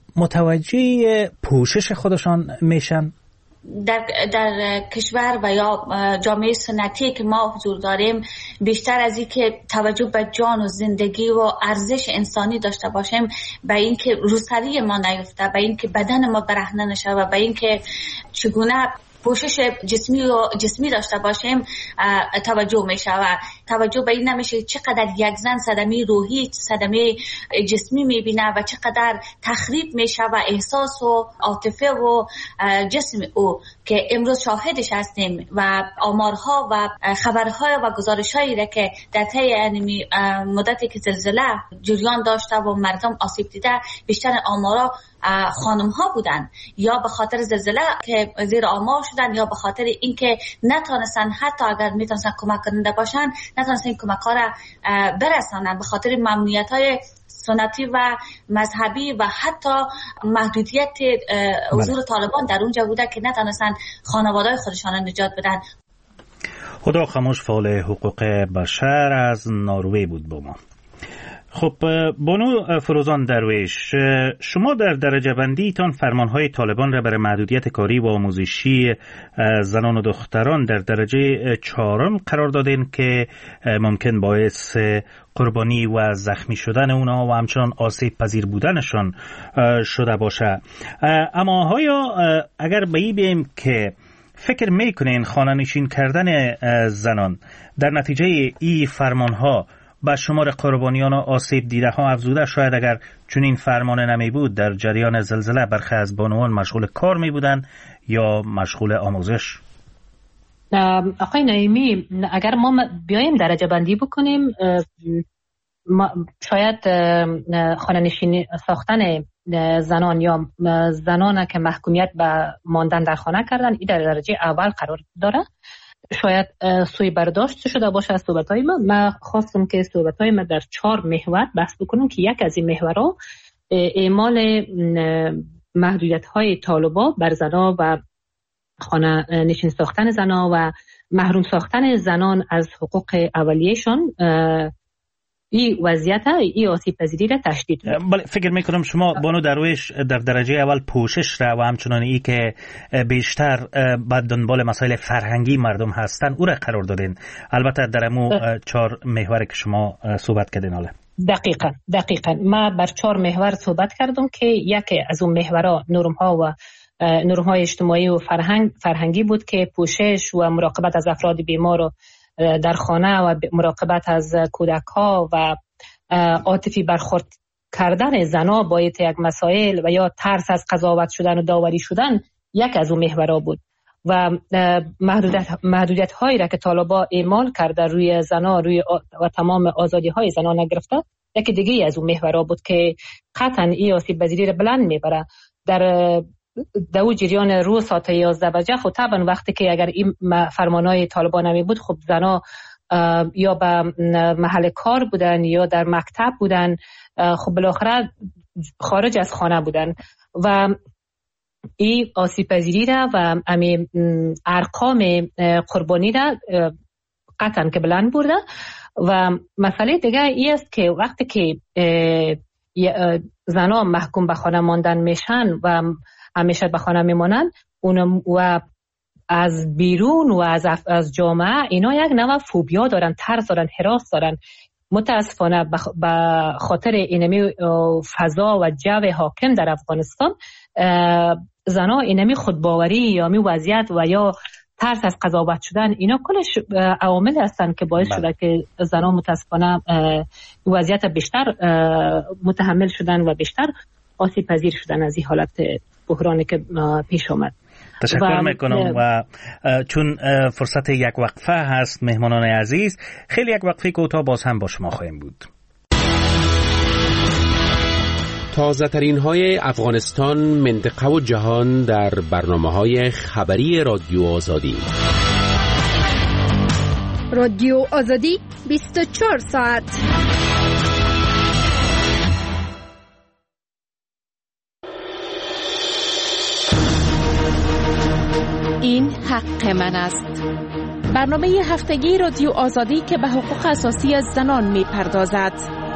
متوجه پوشش خودشان میشن؟ در, در کشور و یا جامعه سنتی که ما حضور داریم بیشتر از این که توجه به جان و زندگی و ارزش انسانی داشته باشیم، به این که روسری ما نیفته، به این که بدن ما برهنه نشه و به این که چگونه پوشش جسمی و جسمی داشته باشیم توجه میشه و توجه به این نمیشه چقدر یک زن صدمه روحی صدمه جسمی میبینه و چقدر تخریب میشه و احساس و عاطفه و جسم او که امروز شاهدش هستیم و آمارها و خبرها و گزارشهایی را که در طی مدتی که زلزله جریان داشته و مردم آسیب دیده بیشتر آمارها خانم ها بودن، یا به خاطر زلزله که زیر آمار شدن یا به خاطر اینکه نتونستن حتی اگر میتونستن کمک کننده باشن نتونستن این کمک ها را برسانن به خاطر ممنوعیت های سنتی و مذهبی و حتی محدودیت حضور طالبان در اونجا بوده که نتونستن خانواده‌های خودشان نجات بدن. خدا خاموش فعال حقوق بشر از نروژ بود با ما. خب بانو فروزان درویش، شما در درجه بندی تان فرمانهای طالبان را برای محدودیت کاری و آموزشی زنان و دختران در درجه چهارم قرار دادین که ممکن باعث قربانی و زخمی شدن اونا و همچنان آسیب پذیر بودنشان شده باشه. اما های اگر به این بیم که فکر میکنین خانه نشین کردن زنان در نتیجه ای فرمانها با شمار قربانیان و آسیب دیده ها افزوده، شاید اگر چون این فرمان نمی بود در جریان زلزله برخی از بانوان مشغول کار می بودن یا مشغول آموزش؟ آقای نعیمی، اگر ما بیایم درجه بندی بکنیم شاید خانه نشینی ساختن زنان یا زنان که محکومیت به ماندن در خانه کردن این در درجه اول قرار داره. شاید سوی برداشت شده باشه از صحبت‌های ما. من خواستم که صحبت‌های ما در چهار محور بحث بکنم که یک از این محورها اعمال محدودیت‌های طالبان بر زنان و خانه نشین ساختن زنان و محروم ساختن زنان از حقوق اولیه‌شان این وضعیت این آسیب پذیری را تشدید کنه. بله، فکر میکنم شما بانو درویش در درجه اول پوشش را و همچنان ای که بیشتر بعد دنبال مسائل فرهنگی مردم هستن او را قرار دادین، البته در امو چهار محور که شما صحبت کردین. حالا دقیقاً دقیقاً ما بر چهار محور صحبت کردم که یکی از اون محورها نرم‌ها و نرم‌های اجتماعی و فرهنگ فرهنگی بود که پوشش و مراقبت از افراد بیمار و در خانه و مراقبت از کودک ها و عاطفی برخورد کردن زنا با یک مسائل و یا ترس از قضاوت شدن و داوری شدن یک از اون محورها بود و محدودیت محدودیت هایی را که طالبان اعمال کرده روی زنا روی و تمام آزادی های زنا نگرفته یکی دیگه از اون محورها بود که قطعا این آسیب پذیری را بلند میبره. در دو جریان روز ساعت یازده بجه خب طبعا وقتی که اگر این فرمانهای طالبان نمی بود خب زنا یا به محل کار بودن یا در مکتب بودن، خب بالاخره خارج از خانه بودن و این آسیب پذیری را و امی ارقام قربانی را قطعا که بلند برده. و مسئله دیگه ای است که وقتی که زنا محکوم به خانه ماندن میشن و همیشه به خانه میمانن و از بیرون و از از جامعه اینا یک نوع فوبیا دارن، ترس دارن، هراس دارن. متاسفانه به خاطر اینمی فضا و جو حاکم در افغانستان زنا اینمی خودباوری یا می وضعیت و یا ترس از قضاوت شدن اینا کلش عوامل هستن که باعث شده که زنا متاسفانه وضعیت بیشتر متحمل شدن و بیشتر آسیب پذیر شدن از این حالت بحرانی که پیش آمد. تشکر میکنم و چون فرصت یک وقفه هست مهمانان عزیز، خیلی یک وقفه کوتاه باز هم با شما خواهیم بود. تازه ترین های افغانستان، منطقه و جهان در برنامه های خبری رادیو آزادی. رادیو آزادی بیست و چهار ساعت. این حق من است. برنامه هفتگی رادیو آزادی که به حقوق اساسی از زنان می پردازد.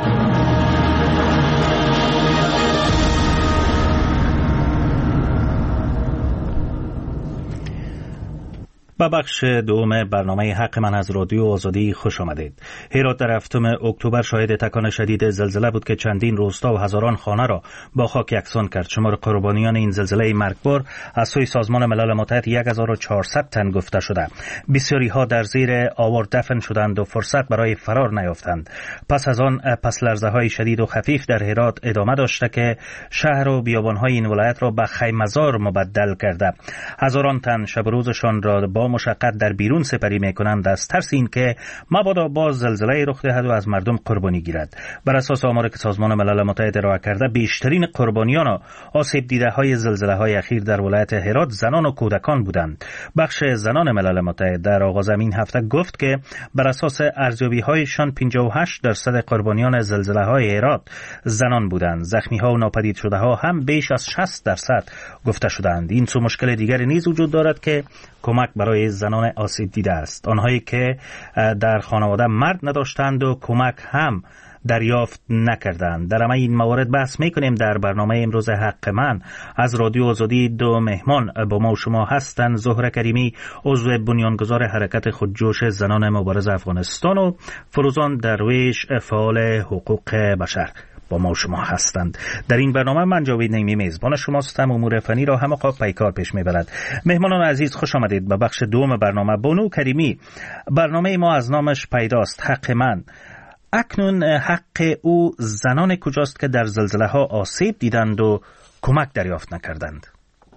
با بخش دوم برنامه حق من از رادیو آزادی خوش آمدید. هرات در هفتم اکتبر شاهد تکان شدید زلزله بود که چندین روستا و هزاران خانه را با خاک یکسان کرد. شمار قربانیان این زلزله مرگبار از سوی سازمان ملل متحد یک هزار و چهارصد تن گفته شده. بسیاری ها در زیر آوار دفن شدند و فرصت برای فرار نیافتند. پس از آن پس لرزه های شدید و خفیف در هرات ادامه داشته که شهر و بیابان های این ولایت را به خیمه‌زار مبدل کرده. هزاران تن شب روزشان را با مشقت در بیرون سپری میکنند از ترس این که مبادا باز زلزله رخ دهد و از مردم قربانی گیرد. بر اساس آماری که سازمان ملل متحد ارائه کرده، بیشترین قربانیان و آسیب دیده های زلزله های اخیر در ولایت هرات زنان و کودکان بودند. بخش زنان ملل متحد در آغاز این هفته گفت که بر اساس ارزیابی هایشان پنجاه و هشت درصد قربانیان زلزله های هرات زنان بودند. زخمی ها و ناپدید شده ها هم بیش از شصت درصد گفته شدند. این سو مشکل دیگری نیز وجود دارد که کمک برای زنان آسیب دیده است. آنهایی که در خانواده مرد نداشتند و کمک هم دریافت نکردند. در همه این موارد بحث میکنیم در برنامه امروز حق من از رادیو آزادی. دو مهمان با ما و شما هستند: زهره کریمی، عضو بنیانگذار حرکت خودجوش زنان مبارز افغانستان، و فروزان درویش، فعال حقوق بشر با ما و شما هستند. در این برنامه من جاوید نعیمی میزبان شما هستم. امور فنی را همه قاب پیکار پیش میبرد. مهمانان عزیز خوش آمدید به بخش دوم برنامه. بانو کریمی، برنامه ما از نامش پیداست، حق من. اکنون حق او زنان کجاست که در زلزله ها آسیب دیدند و کمک دریافت نکردند؟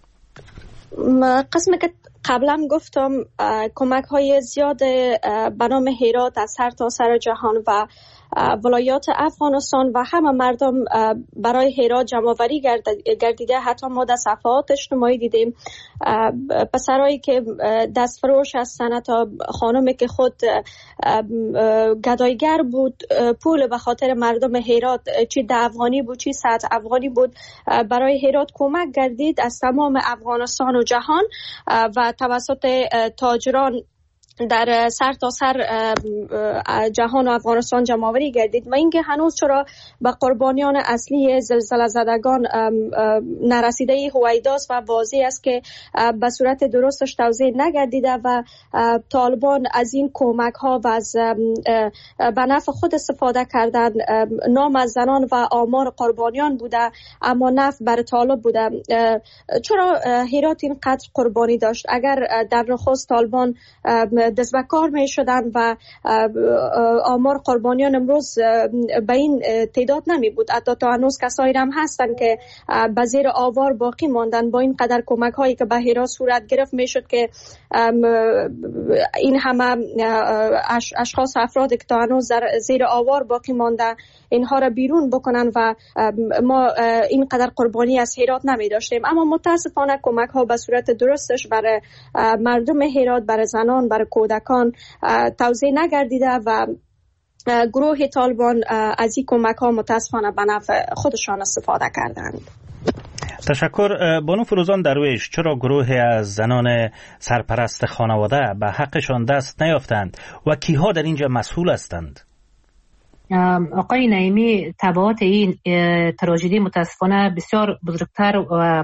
قسمی که قبلا گفتم کمک های زیاد به نام هرات از سر تا سر جهان و ولایات افغانستان و همه مردم برای هرات جمع‌آوری گردیده. حتی ما در صفحات اجتماعی دیدیم پسرایی که دستفروش هستند تا خانمی که خود گدایگر بود، پول به خاطر مردم هرات، چی ده افغانی بود چی صد افغانی بود، برای هرات کمک گردید از تمام افغانستان و جهان و توسط تاجران در سر تا سر جهان و افغانستان جمع‌آوری گردید. و اینکه هنوز چرا به قربانیان اصلی زلزله زدگان نرسیده هویداست و واضح است که به صورت درستش توزیع نگردیده و طالبان از این کمک ها و از به نفع خود استفاده کردن. نام از زنان و آمار قربانیان بوده اما نفع بر طالب بوده. چرا هرات اینقدر قربانی داشت؟ اگر در نخست طالبان دست به کار می شدن و آمار قربانیان امروز به این تعداد نمی بود. حتی تا هنوز کسایی هم هستن که به زیر آوار باقی ماندن. با این قدر کمک هایی که به هرات صورت گرفت می شد که این همه اشخاص افرادی که تا هنوز در زیر آوار باقی مانده اینها را بیرون بکنن و ما این قدر قربانی از هرات نمی داشتیم. اما متاسفانه کمک ها به صورت درستش برای مردم هرات، برای زنان، برای کودکان توزیع نگردیده و گروه طالبان از این کمک ها متاسفانه به نفع خودشان استفاده کردند. تشکر. بانو فروزان درویش، چرا گروه از زنان سرپرست خانواده به حقشان دست نیافتند و کیها در اینجا مسئول هستند؟ آقای نعیمی، تبعات این تراژدی متاسفانه بسیار بزرگتر و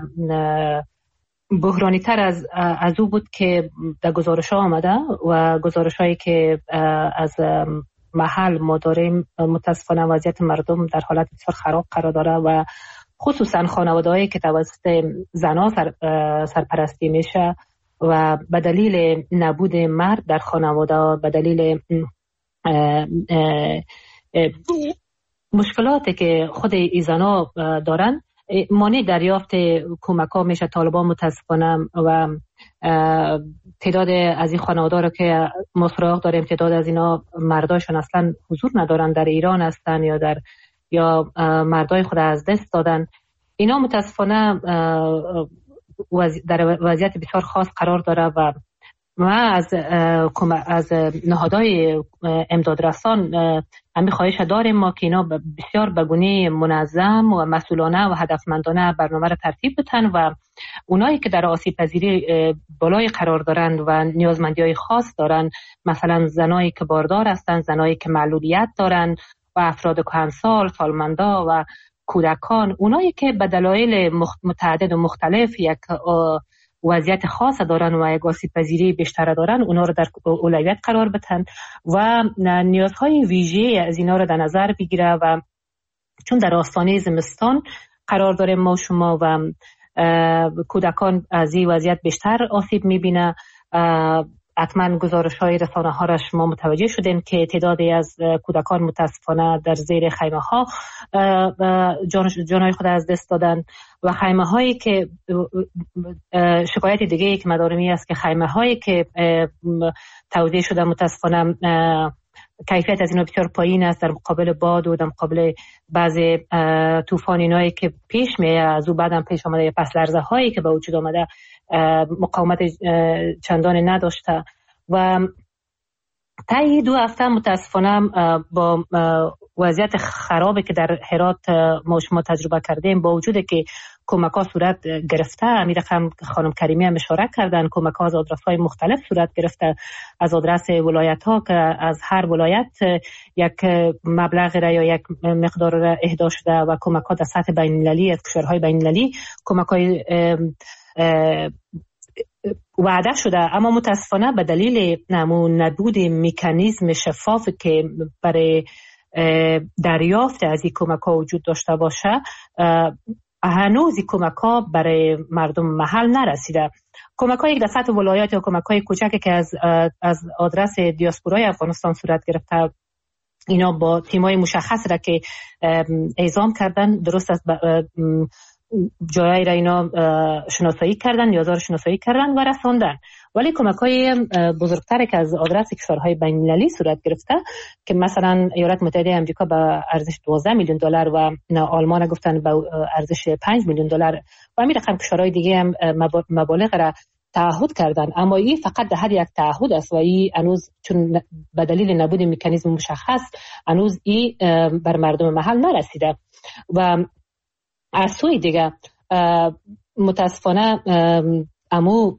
بحرانی تر از از او بود که در گزارش ها آمده و گزارش هایی که از محل ما داریم. متاسفانه وضعیت مردم در حالت بسیار خراب قرار داره و خصوصا خانواده هایی که توسط زنها سر، سرپرستی میشه و به دلیل نبود مرد در خانواده، به دلیل اه اه اه مشکلاتی که خود این زنها دارن، مانع دریافت کمک ها میشه. طالبان متاسفانه و تعداد از این خانواده رو که ما سراغ داریم، تعداد از اینا مردایشون اصلا حضور ندارن، در ایران هستن یا در یا مردای خود از دست دادن. اینا متاسفانه در وضعیت بسیار خاص قرار داره و ما از از نهادهای امدادرسان همین خواهش داریم ما که اینا بسیار به گونه منظم و مسئولانه و هدفمندانه برنامه را ترتیب بدن و اونایی که در آسیب پذیری بالای قرار دارند و نیازمندی‌های خاص دارند، مثلا زنایی که باردار هستند، زنایی که معلولیت دارند و افراد کهنسال، سالمندا و کودکان، اونایی که به دلایل متعدد و مختلف یک وضعیت خاص دارن و یک آسیب پذیری بیشتر دارن، اونا رو در اولویت قرار بدن و نیازهای ویژه از اینا رو در نظر بگیره و چون در آستانه زمستان قرار داریم ما شما و کودکان از این وضعیت بیشتر آسیب میبینه. حتما گزارش های رسانه ها را شما متوجه شدین که تعدادی از کودکان متاسفانه در زیر خیمه ها جانهای خود از دست دادن و خیمه هایی که شکایت دیگه که مدارمی است که خیمه هایی که توزیع شده متاسفانه کیفیت از اینا بسیار پایین است در مقابل باد و در مقابل بعضی طوفان اینایی که پیش میه، از او بعدم پیش آمده پس لرزه هایی که به وجود آمده مقاومت چندان نداشته و طی دو هفته متاسفانه با وضعیت خرابی که در هرات ما شما تجربه کردیم، با وجود که کمک ها صورت گرفته، امیر رقم خانم کریمی هم اشاره کردن، کمک ها از آدرس های مختلف صورت گرفته، از آدرس ولایت ها که از هر ولایت یک مبلغ را یا یک مقدار را اهدا شده و کمک ها در سطح بین المللی از کشورهای بین المللی کمک های وعده شده، اما متاسفانه به دلیل نبود مکانیزم شفاف که برای دریافت از این کمک ها وجود داشته باشه، هنوز این کمک ها برای مردم محل نرسیده. کمک های یک در سطح ولایات یا کمک های کوچکی که از از آدرس دیاسپورای افغانستان صورت گرفته، اینا با تیمای مشخص را که اعزام کردن، درست است جایی را اینا شناسایی کردن، نیازها را شناسایی کردن و رساندن، ولی کمک های بزرگتر که از آدرس کشورهای بین المللی صورت گرفته که مثلا ایالات متحده آمریکا به ارزش دوازده میلیون دلار و آلمان گفتن به ارزش پنج میلیون دلار و همین رقم کشورهای دیگه هم مبالغ را تعهد کردن، اما این فقط در حد یک تعهد است و این هنوز چون به دلیل نبود مکانیزم مشخص هنوز این بر مردم محل نرسیده و از سوی دیگه متاسفانه امو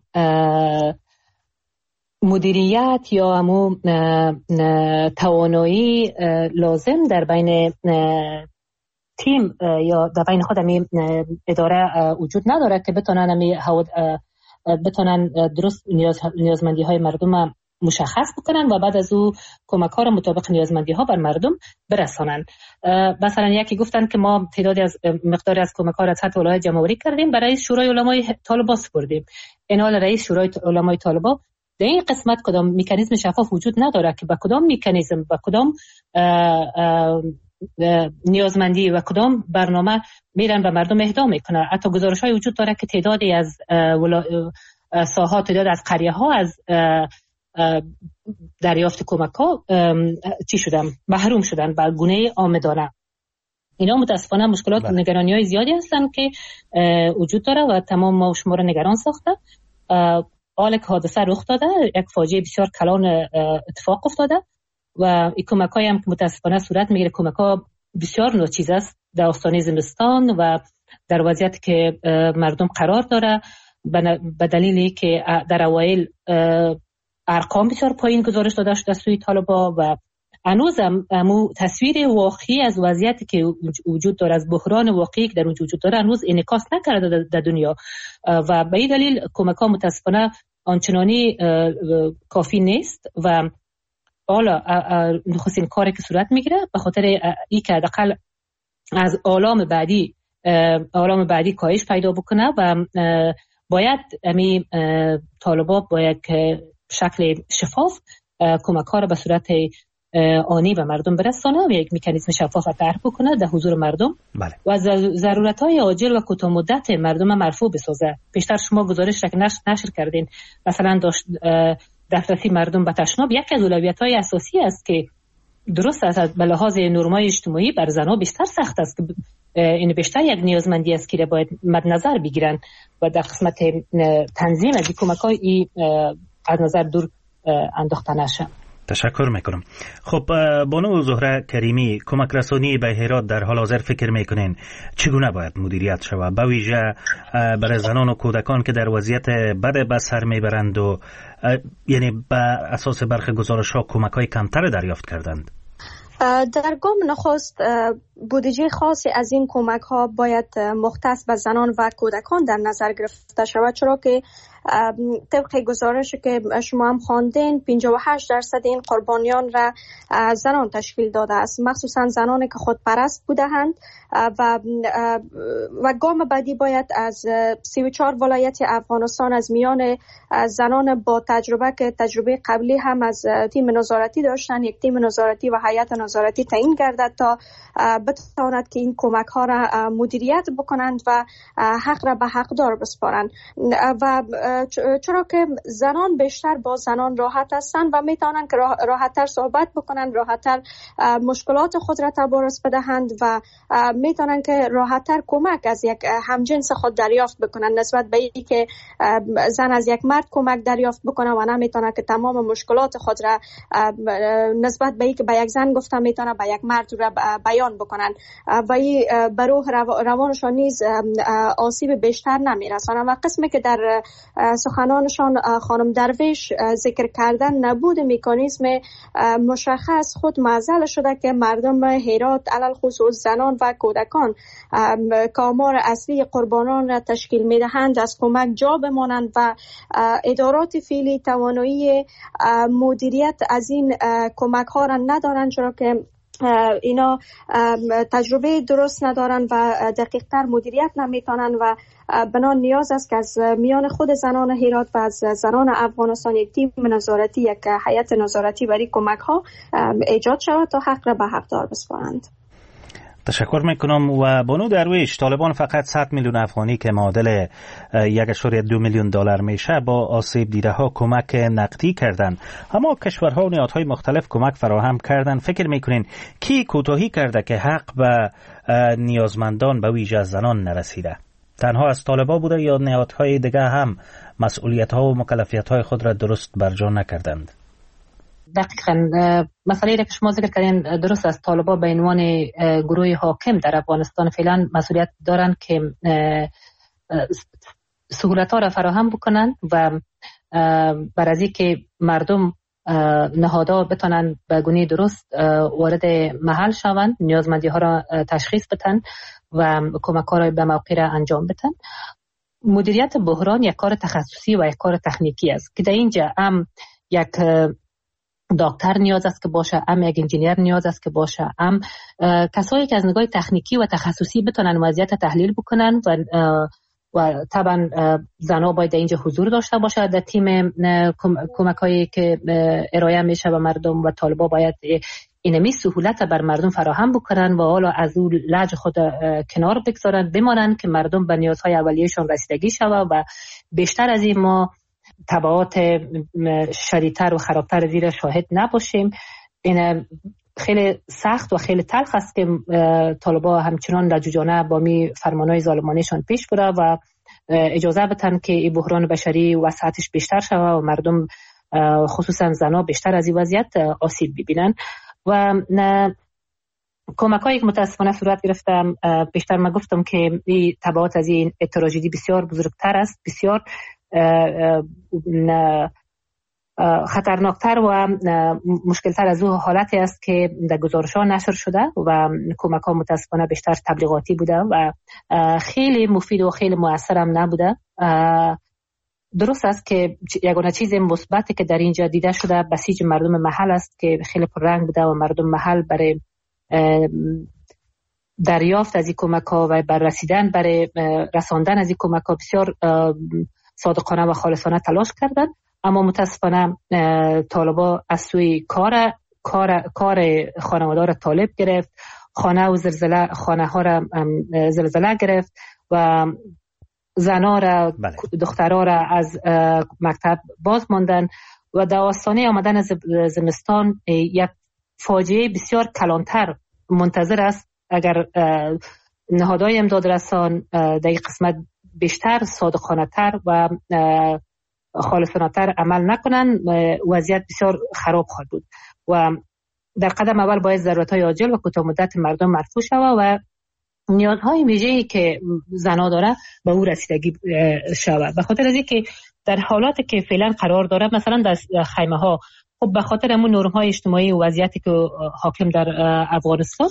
مدیریت یا امو توانایی لازم در بین تیم یا در بین خود همی اداره وجود نداره که بتونن همی بتونن درست نیاز نیازمندی های مردم مشخص بکنن و بعد از او کمک ها را مطابق نیازمندی ها بر مردم برسانن. مثلا یکی گفتن که ما تعدادی از مقداری از کمک ها را از سطح ولایت جمع‌آوری کردیم، برای شورای علمای طالبان سپردیم. اینال رئیس شورای علمای طالبان در این قسمت کدام مکانیزم شفاف وجود نداره که با کدام مکانیزم با کدام نیازمندی و کدام برنامه میرن به مردم اهدا میکنه. حتی گزارش های وجود داره که تعدادی از ساحات، تعداد از قریه ها از دریافت کمک ها چی شدن؟ محروم شدن به گونه آمدانه. اینا متاسفانه مشکلات و نگرانی های زیادی هستن که وجود داره و تمام ما و شما رو نگران ساخته. حال که حادثه رخ داده، یک فاجعه بسیار کلان اتفاق افتاده و این کمک های هم که متاسفانه صورت میگیره، کمک ها بسیار ناچیز است در آستانه زمستان و در وضعیت که مردم قرار داره به دلیلی که در اوایل ارقام بسیار پایین گزارش داده شده سوی طالبان و هنوز هم تصویر واقعی از وضعیتی که وجود داره، از بحران واقعی که در اونجا وجود داره، هنوز انعکاس نکرده در دنیا و به این دلیل کمک ها متاسفانه آنچنانی کافی نیست و حالا نخستین کاری که صورت میگیره به خاطر ای که حداقل از آلام بعدی آلام بعدی کاهش پیدا بکنه و باید امی طالبان با یک شکل شفاف کمک ها را به صورت آنی به مردم برسانه و یک مکانیزم شفاف طرح بکنه در حضور مردم. بله. و ضرورت های عاجل و کوتاه مدت مردم مرفوع بسازه. بیشتر شما گزارش را که نشر, نشر کردین، مثلا دسترسی مردم به تشناب یک از اولویت های اساسی است که درست است به لحاظ نرم‌های اجتماعی بر زنها بیشتر سخت است که این بیشتر یک نیازمندی است که باید مد نظر بگیرن و در قسمت تنظیم از کمک‌های از نظر دور انداخته نشه. تشکر میکنم. خب بانو زهره کریمی، کمک رسانی به هرات در حال حاضر فکر میکنین چگونه باید مدیریت شود، به ویژه برای زنان و کودکان که در وضعیت بد به سر میبرند و یعنی بر اساس برخی گزارش‌ها کمک‌های کمتر دریافت کردند؟ در گام نخست بودجه خاصی از این کمک ها باید مختص به زنان و کودکان در نظر گرفته شود، چرا که طبق گزارشی که شما هم خواندین پنجاه و هشت درصد این قربانیان را زنان تشکیل داده است، مخصوصا زنانی که خودپرست بودند و و گام بعدی باید از سی و چهار ولایت افغانستان از میان زنان با تجربه که تجربه قبلی هم از تیم نظارتی داشتن یک تیم نظارتی و هیئت نظارتی تعیین گردد تا بتواند که این کمک ها را مدیریت بکنند و حق را به حقدار بسپارند و چرا که زنان بیشتر با زنان راحت هستند و میتونن که راحت‌تر صحبت بکنن، راحت‌تر مشکلات خود را تبارز بدهند و میتونن که راحت‌تر کمک از یک همجنس خود دریافت بکنن نسبت به اینکه که زن از یک مرد کمک دریافت بکنه و نمیتونه که تمام مشکلات خود را نسبت به اینکه به یک زن گفتن میتونه به یک مرد را بیان بکنن و این به روح روانشان نیز آسیب بیشتر نمیرسونه. و قسمی که در سخنانشان خانم درویش ذکر کردن نبود مکانیزم مشخص خود معضل شده که مردم هرات علل خصوص زنان و کودکان که آمار اصلی قربانان را تشکیل میدهند از کمک جا بمانند و ادارات فعلی توانایی مدیریت از این کمک ها را ندارند، چرا که اینا تجربه درست ندارن و دقیق تر مدیریت نمیتونن و بنان نیاز است که از میان خود زنان هرات و از زنان افغانستان یک تیم نظارتی، یک هیئت نظارتی برای کمک ها ایجاد شود تا حق را به حقدار بسپارند. تشکر میکنم. و بانو درویش، طالبان فقط صد میلیون افغانی که معادل یک اشاره دو میلیون دلار میشه با آسیب دیده ها کمک نقدی کردن، اما کشورها و نهادهای مختلف کمک فراهم کردن. فکر میکنین کی کوتاهی کرده که حق به نیازمندان به ویژه زنان نرسیده؟ تنها از طالبان بوده یا نهادهای دیگه هم مسئولیت ها و مکلفیت های خود را درست برجا نکردند؟ دقیقاً مسئله را که شما ذکر کردین درست است. طالبان به عنوان گروه حاکم در افغانستان فعلا مسئولیت دارند که سهولت ها را فراهم بکنند و بر از اینکه مردم نهادها بتونن به گونه درست وارد محل شوند، نیازمندی ها را تشخیص بدن و کمک ها را به موقع را انجام بدن. مدیریت بحران یک کار تخصصی و یک کار تکنیکی است که در اینجا هم یک دکتر نیاز است که باشه، هم یک انجینیر نیاز است که باشه، هم کسایی که از نگاه تکنیکی و تخصصی بتونن وضعیت تحلیل بکنن و و طبعا زنها باید در اینجا حضور داشته باشه در تیم کمک هایی که ارائه میشه به مردم و طالبا باید اینمی سهولت بر مردم فراهم بکنن و حالا از اون لج خود کنار بگذارن، بمانن که مردم به نیازهای اولیه‌شان رسیدگی شود و بیشتر از این ما تبعات شدیدتر و خرابتر زیر شاهد نباشیم. این خیلی سخت و خیلی تلخ است که طالبا همچنان لجوجانه با می فرمانهای ظالمانه‌شان پیش بره و اجازه بدن که این بحران بشری وسعتش بیشتر شود و مردم خصوصا زنها بیشتر از این وضعیت آسیب ببینن. و کمک هایی که متاسفانه صورت گرفتم بیشتر ما گفتم که این تبعات از این تراژدی بسیار بزرگتر است، بسیار خطرناکتر و مشکلتر از او حالتی است که در گزارش‌ها نشر شده و کمک ها متاسفانه بیشتر تبلیغاتی بوده و خیلی مفید و خیلی مؤثر هم نبوده. درست است که یگانه چیز مثبتی که در اینجا دیده شده بسیج مردم محل است که خیلی پررنگ بوده و مردم محل برای دریافت از این کمک ها و بر رسیدن برای رساندن از این کمک ها بسیار صادقانه و خالصانه تلاش کردند. اما متاسفانه طالبا از سوی کار کار کار خانواده را طالب گرفت، خانه و زلزله خانه ها را زلزله گرفت و زنا را بله. دخترها را از مکتب باز ماندن و در آستانه آمدن زمستان یک فاجعه بسیار کلانتر منتظر است اگر نهادهای امداد رسان در این قسمت بیشتر صادقانه تر و خالصانه تر عمل نکنن، وضعیت بسیار خراب خواهد بود و در قدم اول باید ضرورت‌های عاجل و کوتاه مدت مردم مرفوع شود و نیازهای ویژه‌ای که زنا داره به او رسیدگی شود. به خاطر از اینکه در حالاتی که فعلا قرار داره مثلا در خیمه ها، خب به خاطر همون نرم‌های اجتماعی و وضعیتی که حاکم در افغانستان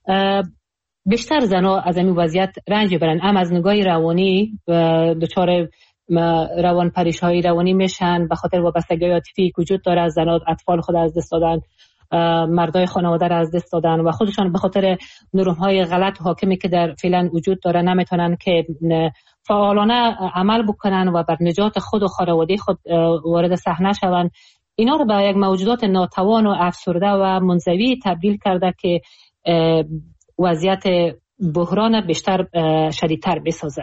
بیشتر زنا از این وضعیت رنج برن، هم از نگاه روانی دچار روان پریشایی روانی میشن به خاطر وابستگی عاطفی که وجود داره، زنا اطفال خود از دست دادن، مردای خانواده را از دست دادن و خودشان به خاطر نرم‌های غلط حاکمی که در فعلا وجود داره نمیتونن که فعالانه عمل بکنن و بر نجات خود و خانواده خود وارد صحنه شوند. اینا رو به یک موجودات ناتوان و افسرده و منزوی تبدیل کرده که وضعیت بحران بیشتر شدیدتر بسازه.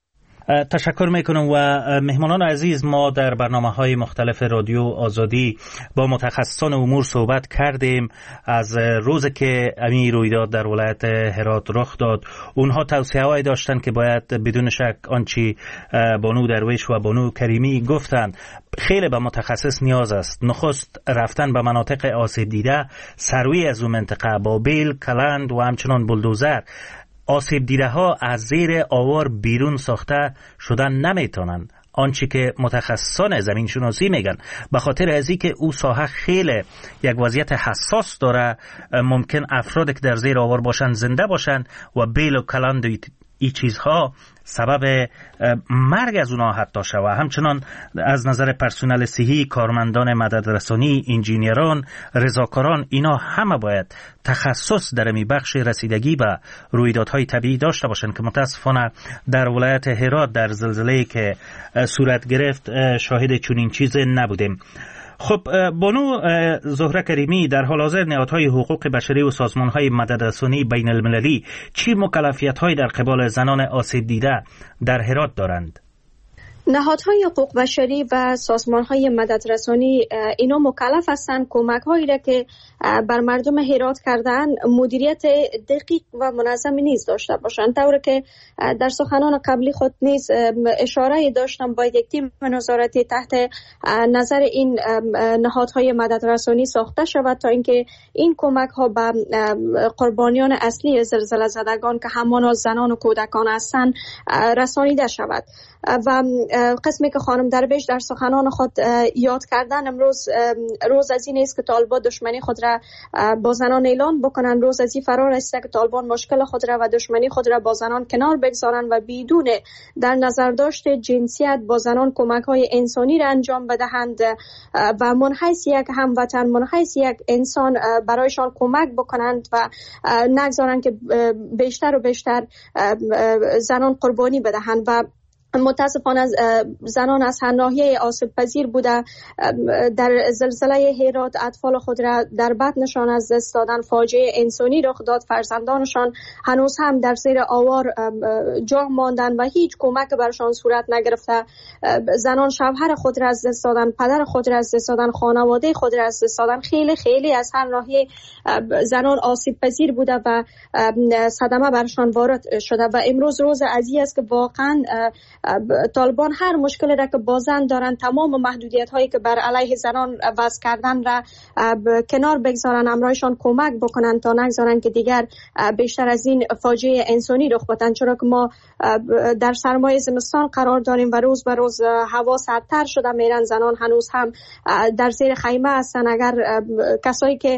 تشکر میکنم و مهمانان عزیز، ما در برنامه‌های مختلف رادیو آزادی با متخصصان امور صحبت کردیم از روزی که این رویداد در ولایت هرات رخ داد. اونها توصیه‌هایی داشتن که باید بدون شک آنچه بانو درویش و بانو کریمی گفتند خیلی به متخصص نیاز است. نخست رفتن به مناطق آسیب دیده، سروی از اون منطقه با بیل، کلند و همچنان بلدوزر. آسیب دیده ها از زیر آوار بیرون ساخته شدن نمیتونن، آنچه که متخصصان زمین شناسی میگن، به خاطر از اینکه او ساحه خیلی یک وضعیت حساس داره، ممکن افرادی که در زیر آوار باشن زنده باشن و بیل و کلند و این چیزها سبب مرگ از اونها حتی شود. همچنان از نظر پرسنل صحی، کارمندان مددرسانی، انجینیران، رضاکاران، اینا همه باید تخصص در می بخش رسیدگی به رویدادهای طبیعی داشته باشند که متاسفانه در ولایت هرات در زلزله‌ای که صورت گرفت شاهد چنین چیز نبودیم. خب بانو زهره کریمی، در حال حاضر نهادهای حقوق بشری و سازمانهای مددرسانی بین المللی چی مکلفیت‌هایی در قبال زنان آسیب دیده در هرات دارند؟ نهادهای حقوق بشری و سازمانهای مددرسانی اینا مکلف هستند کمک‌هایی را که بر مردم هرات کردن مدیریت دقیق و منظمی نیز داشته باشند. طوری که در سخنان قبلی خود نیز اشاره داشتم باید یک تیم نظارتی تحت نظر این نهادهای مددرسانی ساخته شود تا اینکه این کمک‌ها به قربانیان اصلی زلزله زدگان که همان زنان و کودکان هستند رسانیده شود. و قسمی که خانم درویش در سخنان خود یاد کردن، امروز روز از این است که طالبان دشمنی خود را با زنان اعلان بکنن، روز از این فرار است که طالبان مشکل خود را و دشمنی خود را با زنان کنار بگذارن و بدون در نظر داشت جنسیت با زنان کمک های انسانی را انجام بدهند و منحیث یک هموطن، منحیث یک انسان برایشان کمک بکنند و نگذارن که بیشتر و بیشتر زنان قربانی بدهند. و متاسفانه زنان از هر ناحیه آسیب پذیر بوده در زلزله هرات اطفال خود را در بطنشان از دست دادن، فاجعه انسانی رخ داد، فرزندانشان هنوز هم در زیر آوار جا ماندن و هیچ کمک برشان صورت نگرفته. زنان شوهر خود را از دست دادن، پدر خود را از دست دادن، خانواده خود را از دست دادن. خیلی خیلی از هر ناحیه زنان آسیب پذیر بوده و صدمه برشان وارد شده و امروز روز عزیز است که واقعا طالبان هر مشکلی را که با زن دارن، تمام محدودیت هایی که بر علیه زنان وضع کردن را کنار بگذارن، امرایشان کمک بکنن تا نگذارن که دیگر بیشتر از این فاجعه انسانی رخ بدن. چرا که ما در سرمای زمستان قرار داریم و روز به روز هوا سردتر شده میرن، زنان هنوز هم در زیر خیمه هستن. اگر کسایی که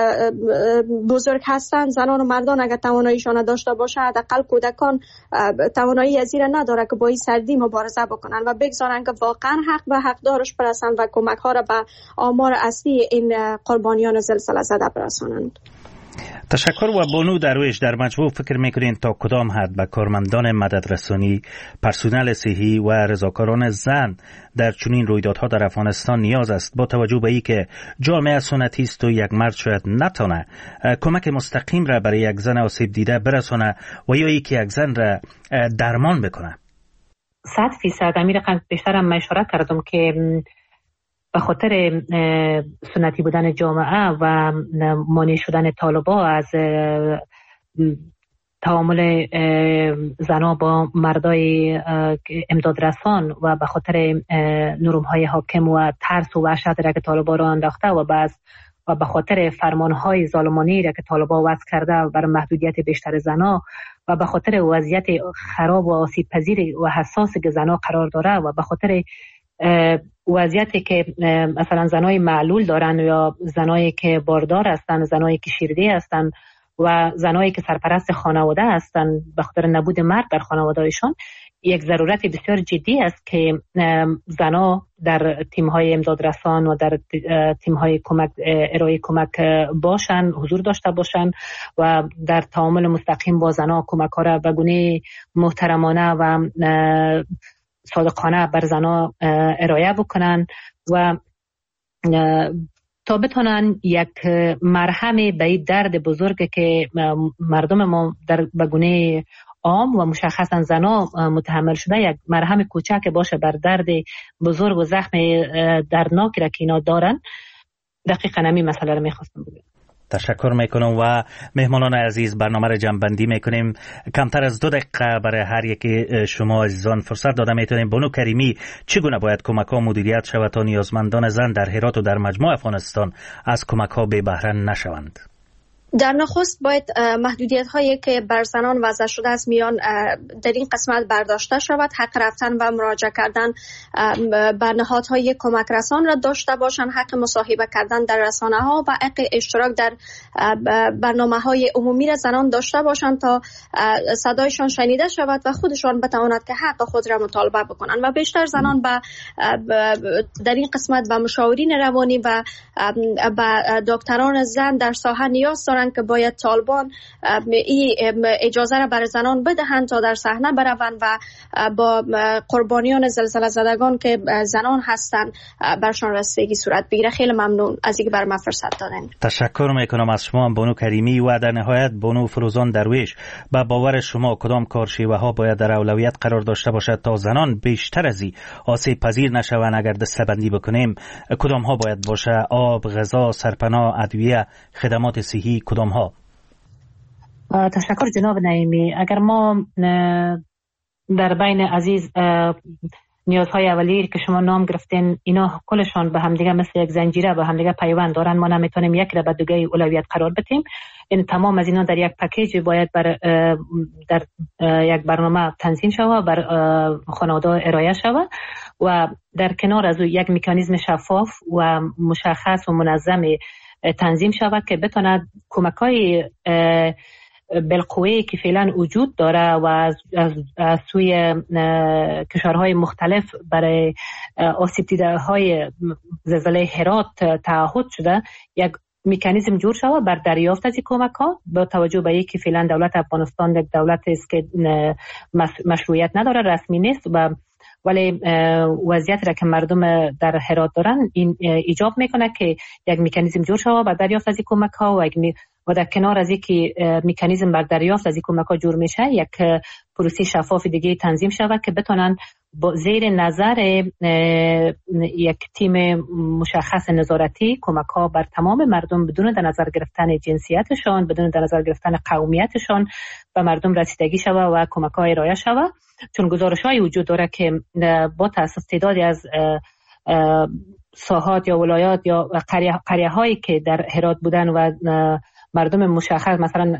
بزرگ هستن، زنان و مردان، اگر تواناییشان داشته باشه، حداقل کودکان توانایی از این نداره که با این سردی مبارزه بکنن و بگذارن که واقعا حق به حقدارش برسن و کمک ها را به آمار اصلی این قربانیان زلزله زده برسانند. تشکر. و بانو درویش، در مجموع فکر میکنین تا کدام حد به کارمندان مددرسانی، پرسنل صحی و رضاکاران زن در چنین رویدادها در افغانستان نیاز است، با توجه به ای که جامعه سنتی است و یک مرد شاید نتونه کمک مستقیم را برای یک زن آسیب دیده برسونه و یا ای که یک زن را درمان بکنه؟ صد فیصد امیر قند بیشترم من اشاره کردم که به خاطر سنتی بودن جامعه و مانع شدن طالبا از تعامل زنا با مردای امدادرسان و به خاطر نرم‌های حاکم و ترس و وحشت را که طالبا را انداخته و بعض و به خاطر فرمانهای ظالمانه را که طالبا وضع کرده بر محدودیت بیشتر زنا و به خاطر وضعیت خراب و آسیب پذیر و حساس که زنا قرار داره و به خاطر وضعیتی که مثلا زنای معلول دارن یا زنایی که باردار هستن، زنایی که شیرده هستن و زنایی که سرپرست خانواده هستن به خاطر نبود مرد در خانواده‌شان، یک ضرورت بسیار جدی است که زنا در تیم‌های امدادرسان و در تیم‌های کمک ارائه کمک باشن، حضور داشته باشن و در تعامل مستقیم با زنا کمک‌ها را به گونه محترمانه و صادقانه بر زنا ارائه بکنن و تا بتونن یک مرهم به درد بزرگ که مردم ما در به گونه عام و مشخصا زنا متحمل شده، یک مرهم کوچک باشه بر درد بزرگ و زخم دردناکی را که اینا دارن. دقیقاً همین مسئله رو میخواستم بگم. تشکر میکنم و مهمانان عزیز، برنامه را جمع بندی میکنیم. کمتر از دو دقیقه برای هر یکی شما عزیزان فرصت داده میتونیم. بانو کریمی، چگونه باید کمک ها مدیریت شود تا نیازمندان زن در هرات و در مجموع افغانستان از کمک ها بی بهره نشوند؟ در نخست باید محدودیت هایی که بر زنان وضع شده از میان در این قسمت برداشته شود. حق رفتن و مراجعه کردن به نهادهای کمک رسان را داشته باشند، حق مصاحبه کردن در رسانه ها و حق اشتراک در برنامه های عمومی را زنان داشته باشند تا صدایشان شنیده شود و خودشان بتواند که حق خود را مطالبه بکنند. و بیشتر زنان به در این قسمت به مشاورین روانی و به دکتران زن در ساحه نیاز دارند که باید طالبان این اجازه را برای زنان بدهند تا در صحنه بروند و با قربانیان زلزله زدگان که زنان هستند برشان رسیدگی صورت بگیره. خیلی ممنون از اینکه بر من فرصت دادین. تشکر میکنم از شما بانو کریمی. و در نهایت بانو فروزان درویش، با باور شما کدام کارشیوه ها باید در اولویت قرار داشته باشد تا زنان بیشتر از این آسیب پذیر نشوند؟ اگر دسته‌بندی بکنیم کدام ها باید باشه؟ آب، غذا، سرپناه، ادویه، خدمات صحی، کدام ها؟ تشکر جناب نعیمی. اگر ما در بین عزیز نیازهای اولیه که شما نام گرفتین، اینا کلشان به همدیگه مثل یک زنجیره به همدیگه پیوند دارن، ما نمیتونیم یک را به دیگه اولویت قرار بدیم. این تمام از اینا در یک پکیج باید بر در یک برنامه تنظیم شود، بر خانواده ارائه شود و در کنار از یک مکانیزم شفاف و مشخص و منظم تنظیم شود که بتواند کمک‌های بالقوه که فعلا وجود داره و از, از, از سوی کشورهای مختلف برای آسیب دیده های زلزله هرات تعهد شده، یک مکانیزم جور شود بر دریافت از این کمک ها، با توجه به اینکه فعلا دولت افغانستان یک دولت است که مشروعیت نداره، رسمی نیست و ولی وضعیت را که مردم در هرات دارن این ایجاب میکنه که یک مکانیزم جور شود بر دریافت از این کمک ها و یک و در کنار از اینکه مکانیزم بر دریافت از این کمک ها جور میشه، یک پروسه شفاف دیگه تنظیم شود که بتونن با زیر نظر یک تیم مشخص نظارتی کمک ها بر تمام مردم بدون در نظر گرفتن جنسیتشان، بدون در نظر گرفتن قومیتشان به مردم رسیدگی شود و کمک ها ارائه شود. چون گزارش های وجود داره که با تاسف تعدادی از ساحات یا ولایات یا قریه, قریه هایی که در هرات بودن و مردم مشخص مثلا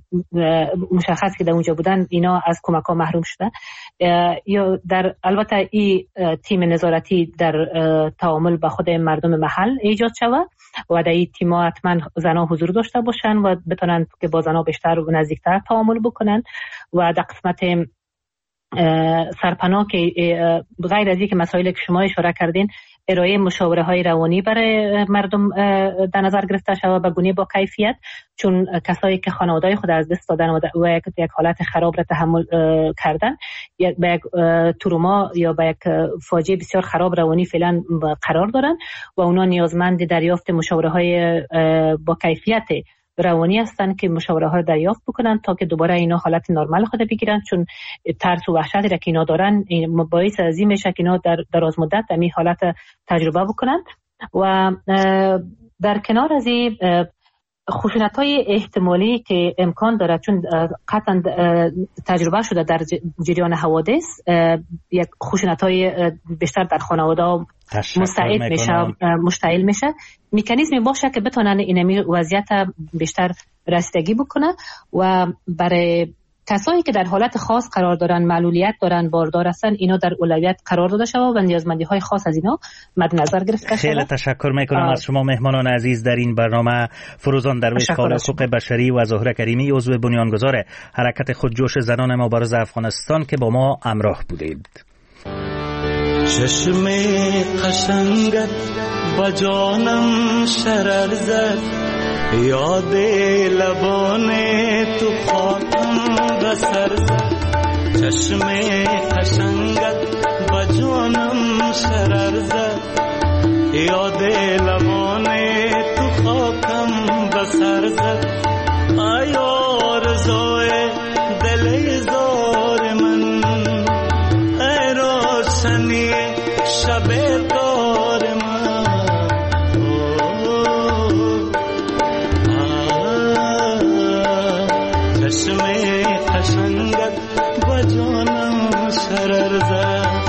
مشخص که در اونجا بودن، اینا از کمک ها محروم شده. یا در البته این تیم نظارتی در تعامل با خود مردم محل ایجاد شود و در این تیم ها حتما زنها حضور داشته باشن و بتونن که با زنها بیشتر و نزدیکتر تعامل بکنن و در قسمت سرپناه که غیر از اینکه مسائلی که شما اشاره کردین ارائه مشاوره های روانی برای مردم در نظر گرفته شود به گونه با کیفیت، چون کسایی که خانواده‌های خود از دست دادن و یک یک حالت خراب را تحمل کردن یک به یک تروما یا به یک فاجعه بسیار خراب روانی فعلا قرار دارن و اونا نیازمند دریافت مشاوره های با کیفیت روانی هستند که مشاوره ها رو دریافت بکنن تا که دوباره اینا حالت نرمال خود بگیرن، چون ترس و وحشتی را که اینا دارن باعث از این میشه که اینا در دراز مدت همین حالت تجربه بکنن. و در کنار از این خشونت‌های احتمالی که امکان دارد، چون قطعا تجربه شده در جریان حوادث یک خشونت‌های بیشتر در خانواده مستعد میشه مشتعل میشه، مکانیزمی باشه که بتونن اینمی وضعیت بیشتر رسیدگی بکنه و برای کسایی که در حالت خاص قرار دارن، معلولیت دارن، باردار هستن، اینا در اولویت قرار داده شود و نیازمندی های خاص از اینا مد نظر گرفته شود. خیلی تشکر میکنم از شما مهمانان عزیز در این برنامه. فروزان درویش فعال حقوق بشری و زهره کریمی عضو بنیانگذار حرکت خودجوش زنان مبارز افغانستان که با ما همراه بودید. چشم قشنگت با جانم شرر زد، یاد لبان تو خاکم بسر زد. چشم قشنگت با جانم شرر زد، یاد لبان تو خاکم بسر زد. ای آرزوی دل زار من، ای روشنی شب دار من، چشم قشنگت با جانم شرر زد.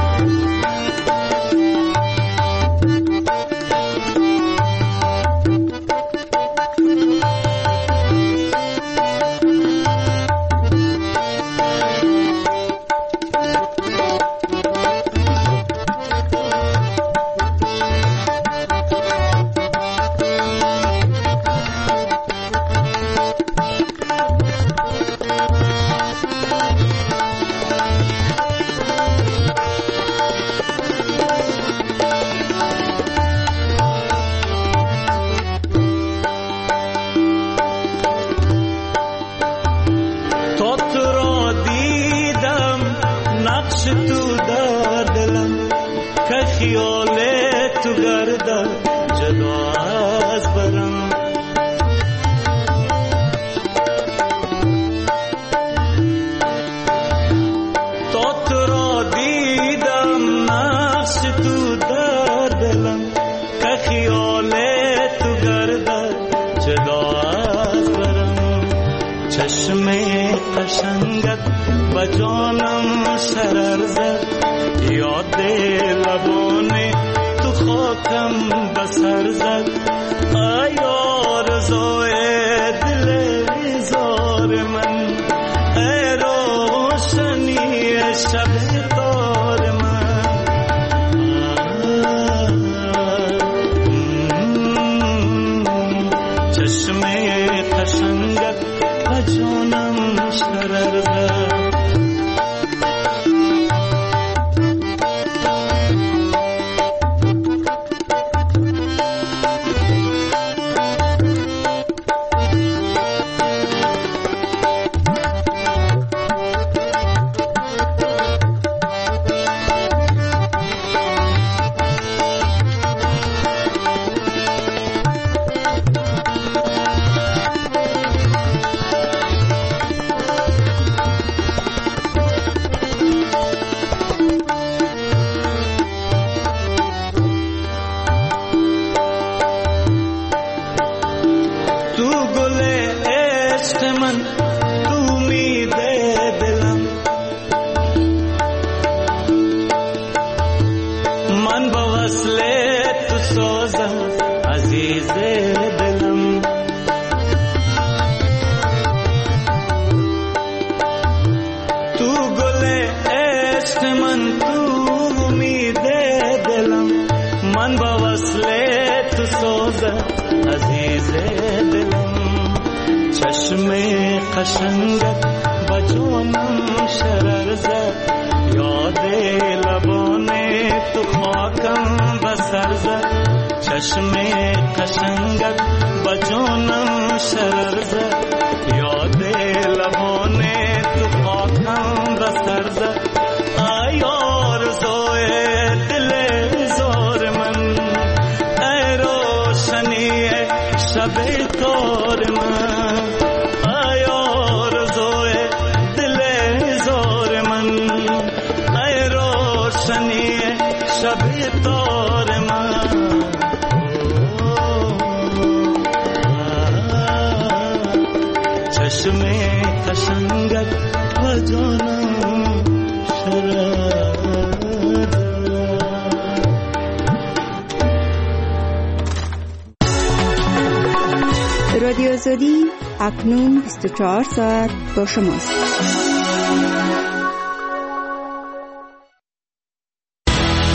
چشم قشنگت با جانم شرر زد، یاد لبان تو خاکم بسر زد چشم قشنگت با جانم شرر زد یاد لبان تو خاکم بسر زد ای آرزوی دل زار من ای روشنی شب تار من ای آرزوی دل زار من ای روشنی شب تار من چشم قشنگت و جانم شرر رادیو آزادی اکنون بیست و چهار ساعت با شماست.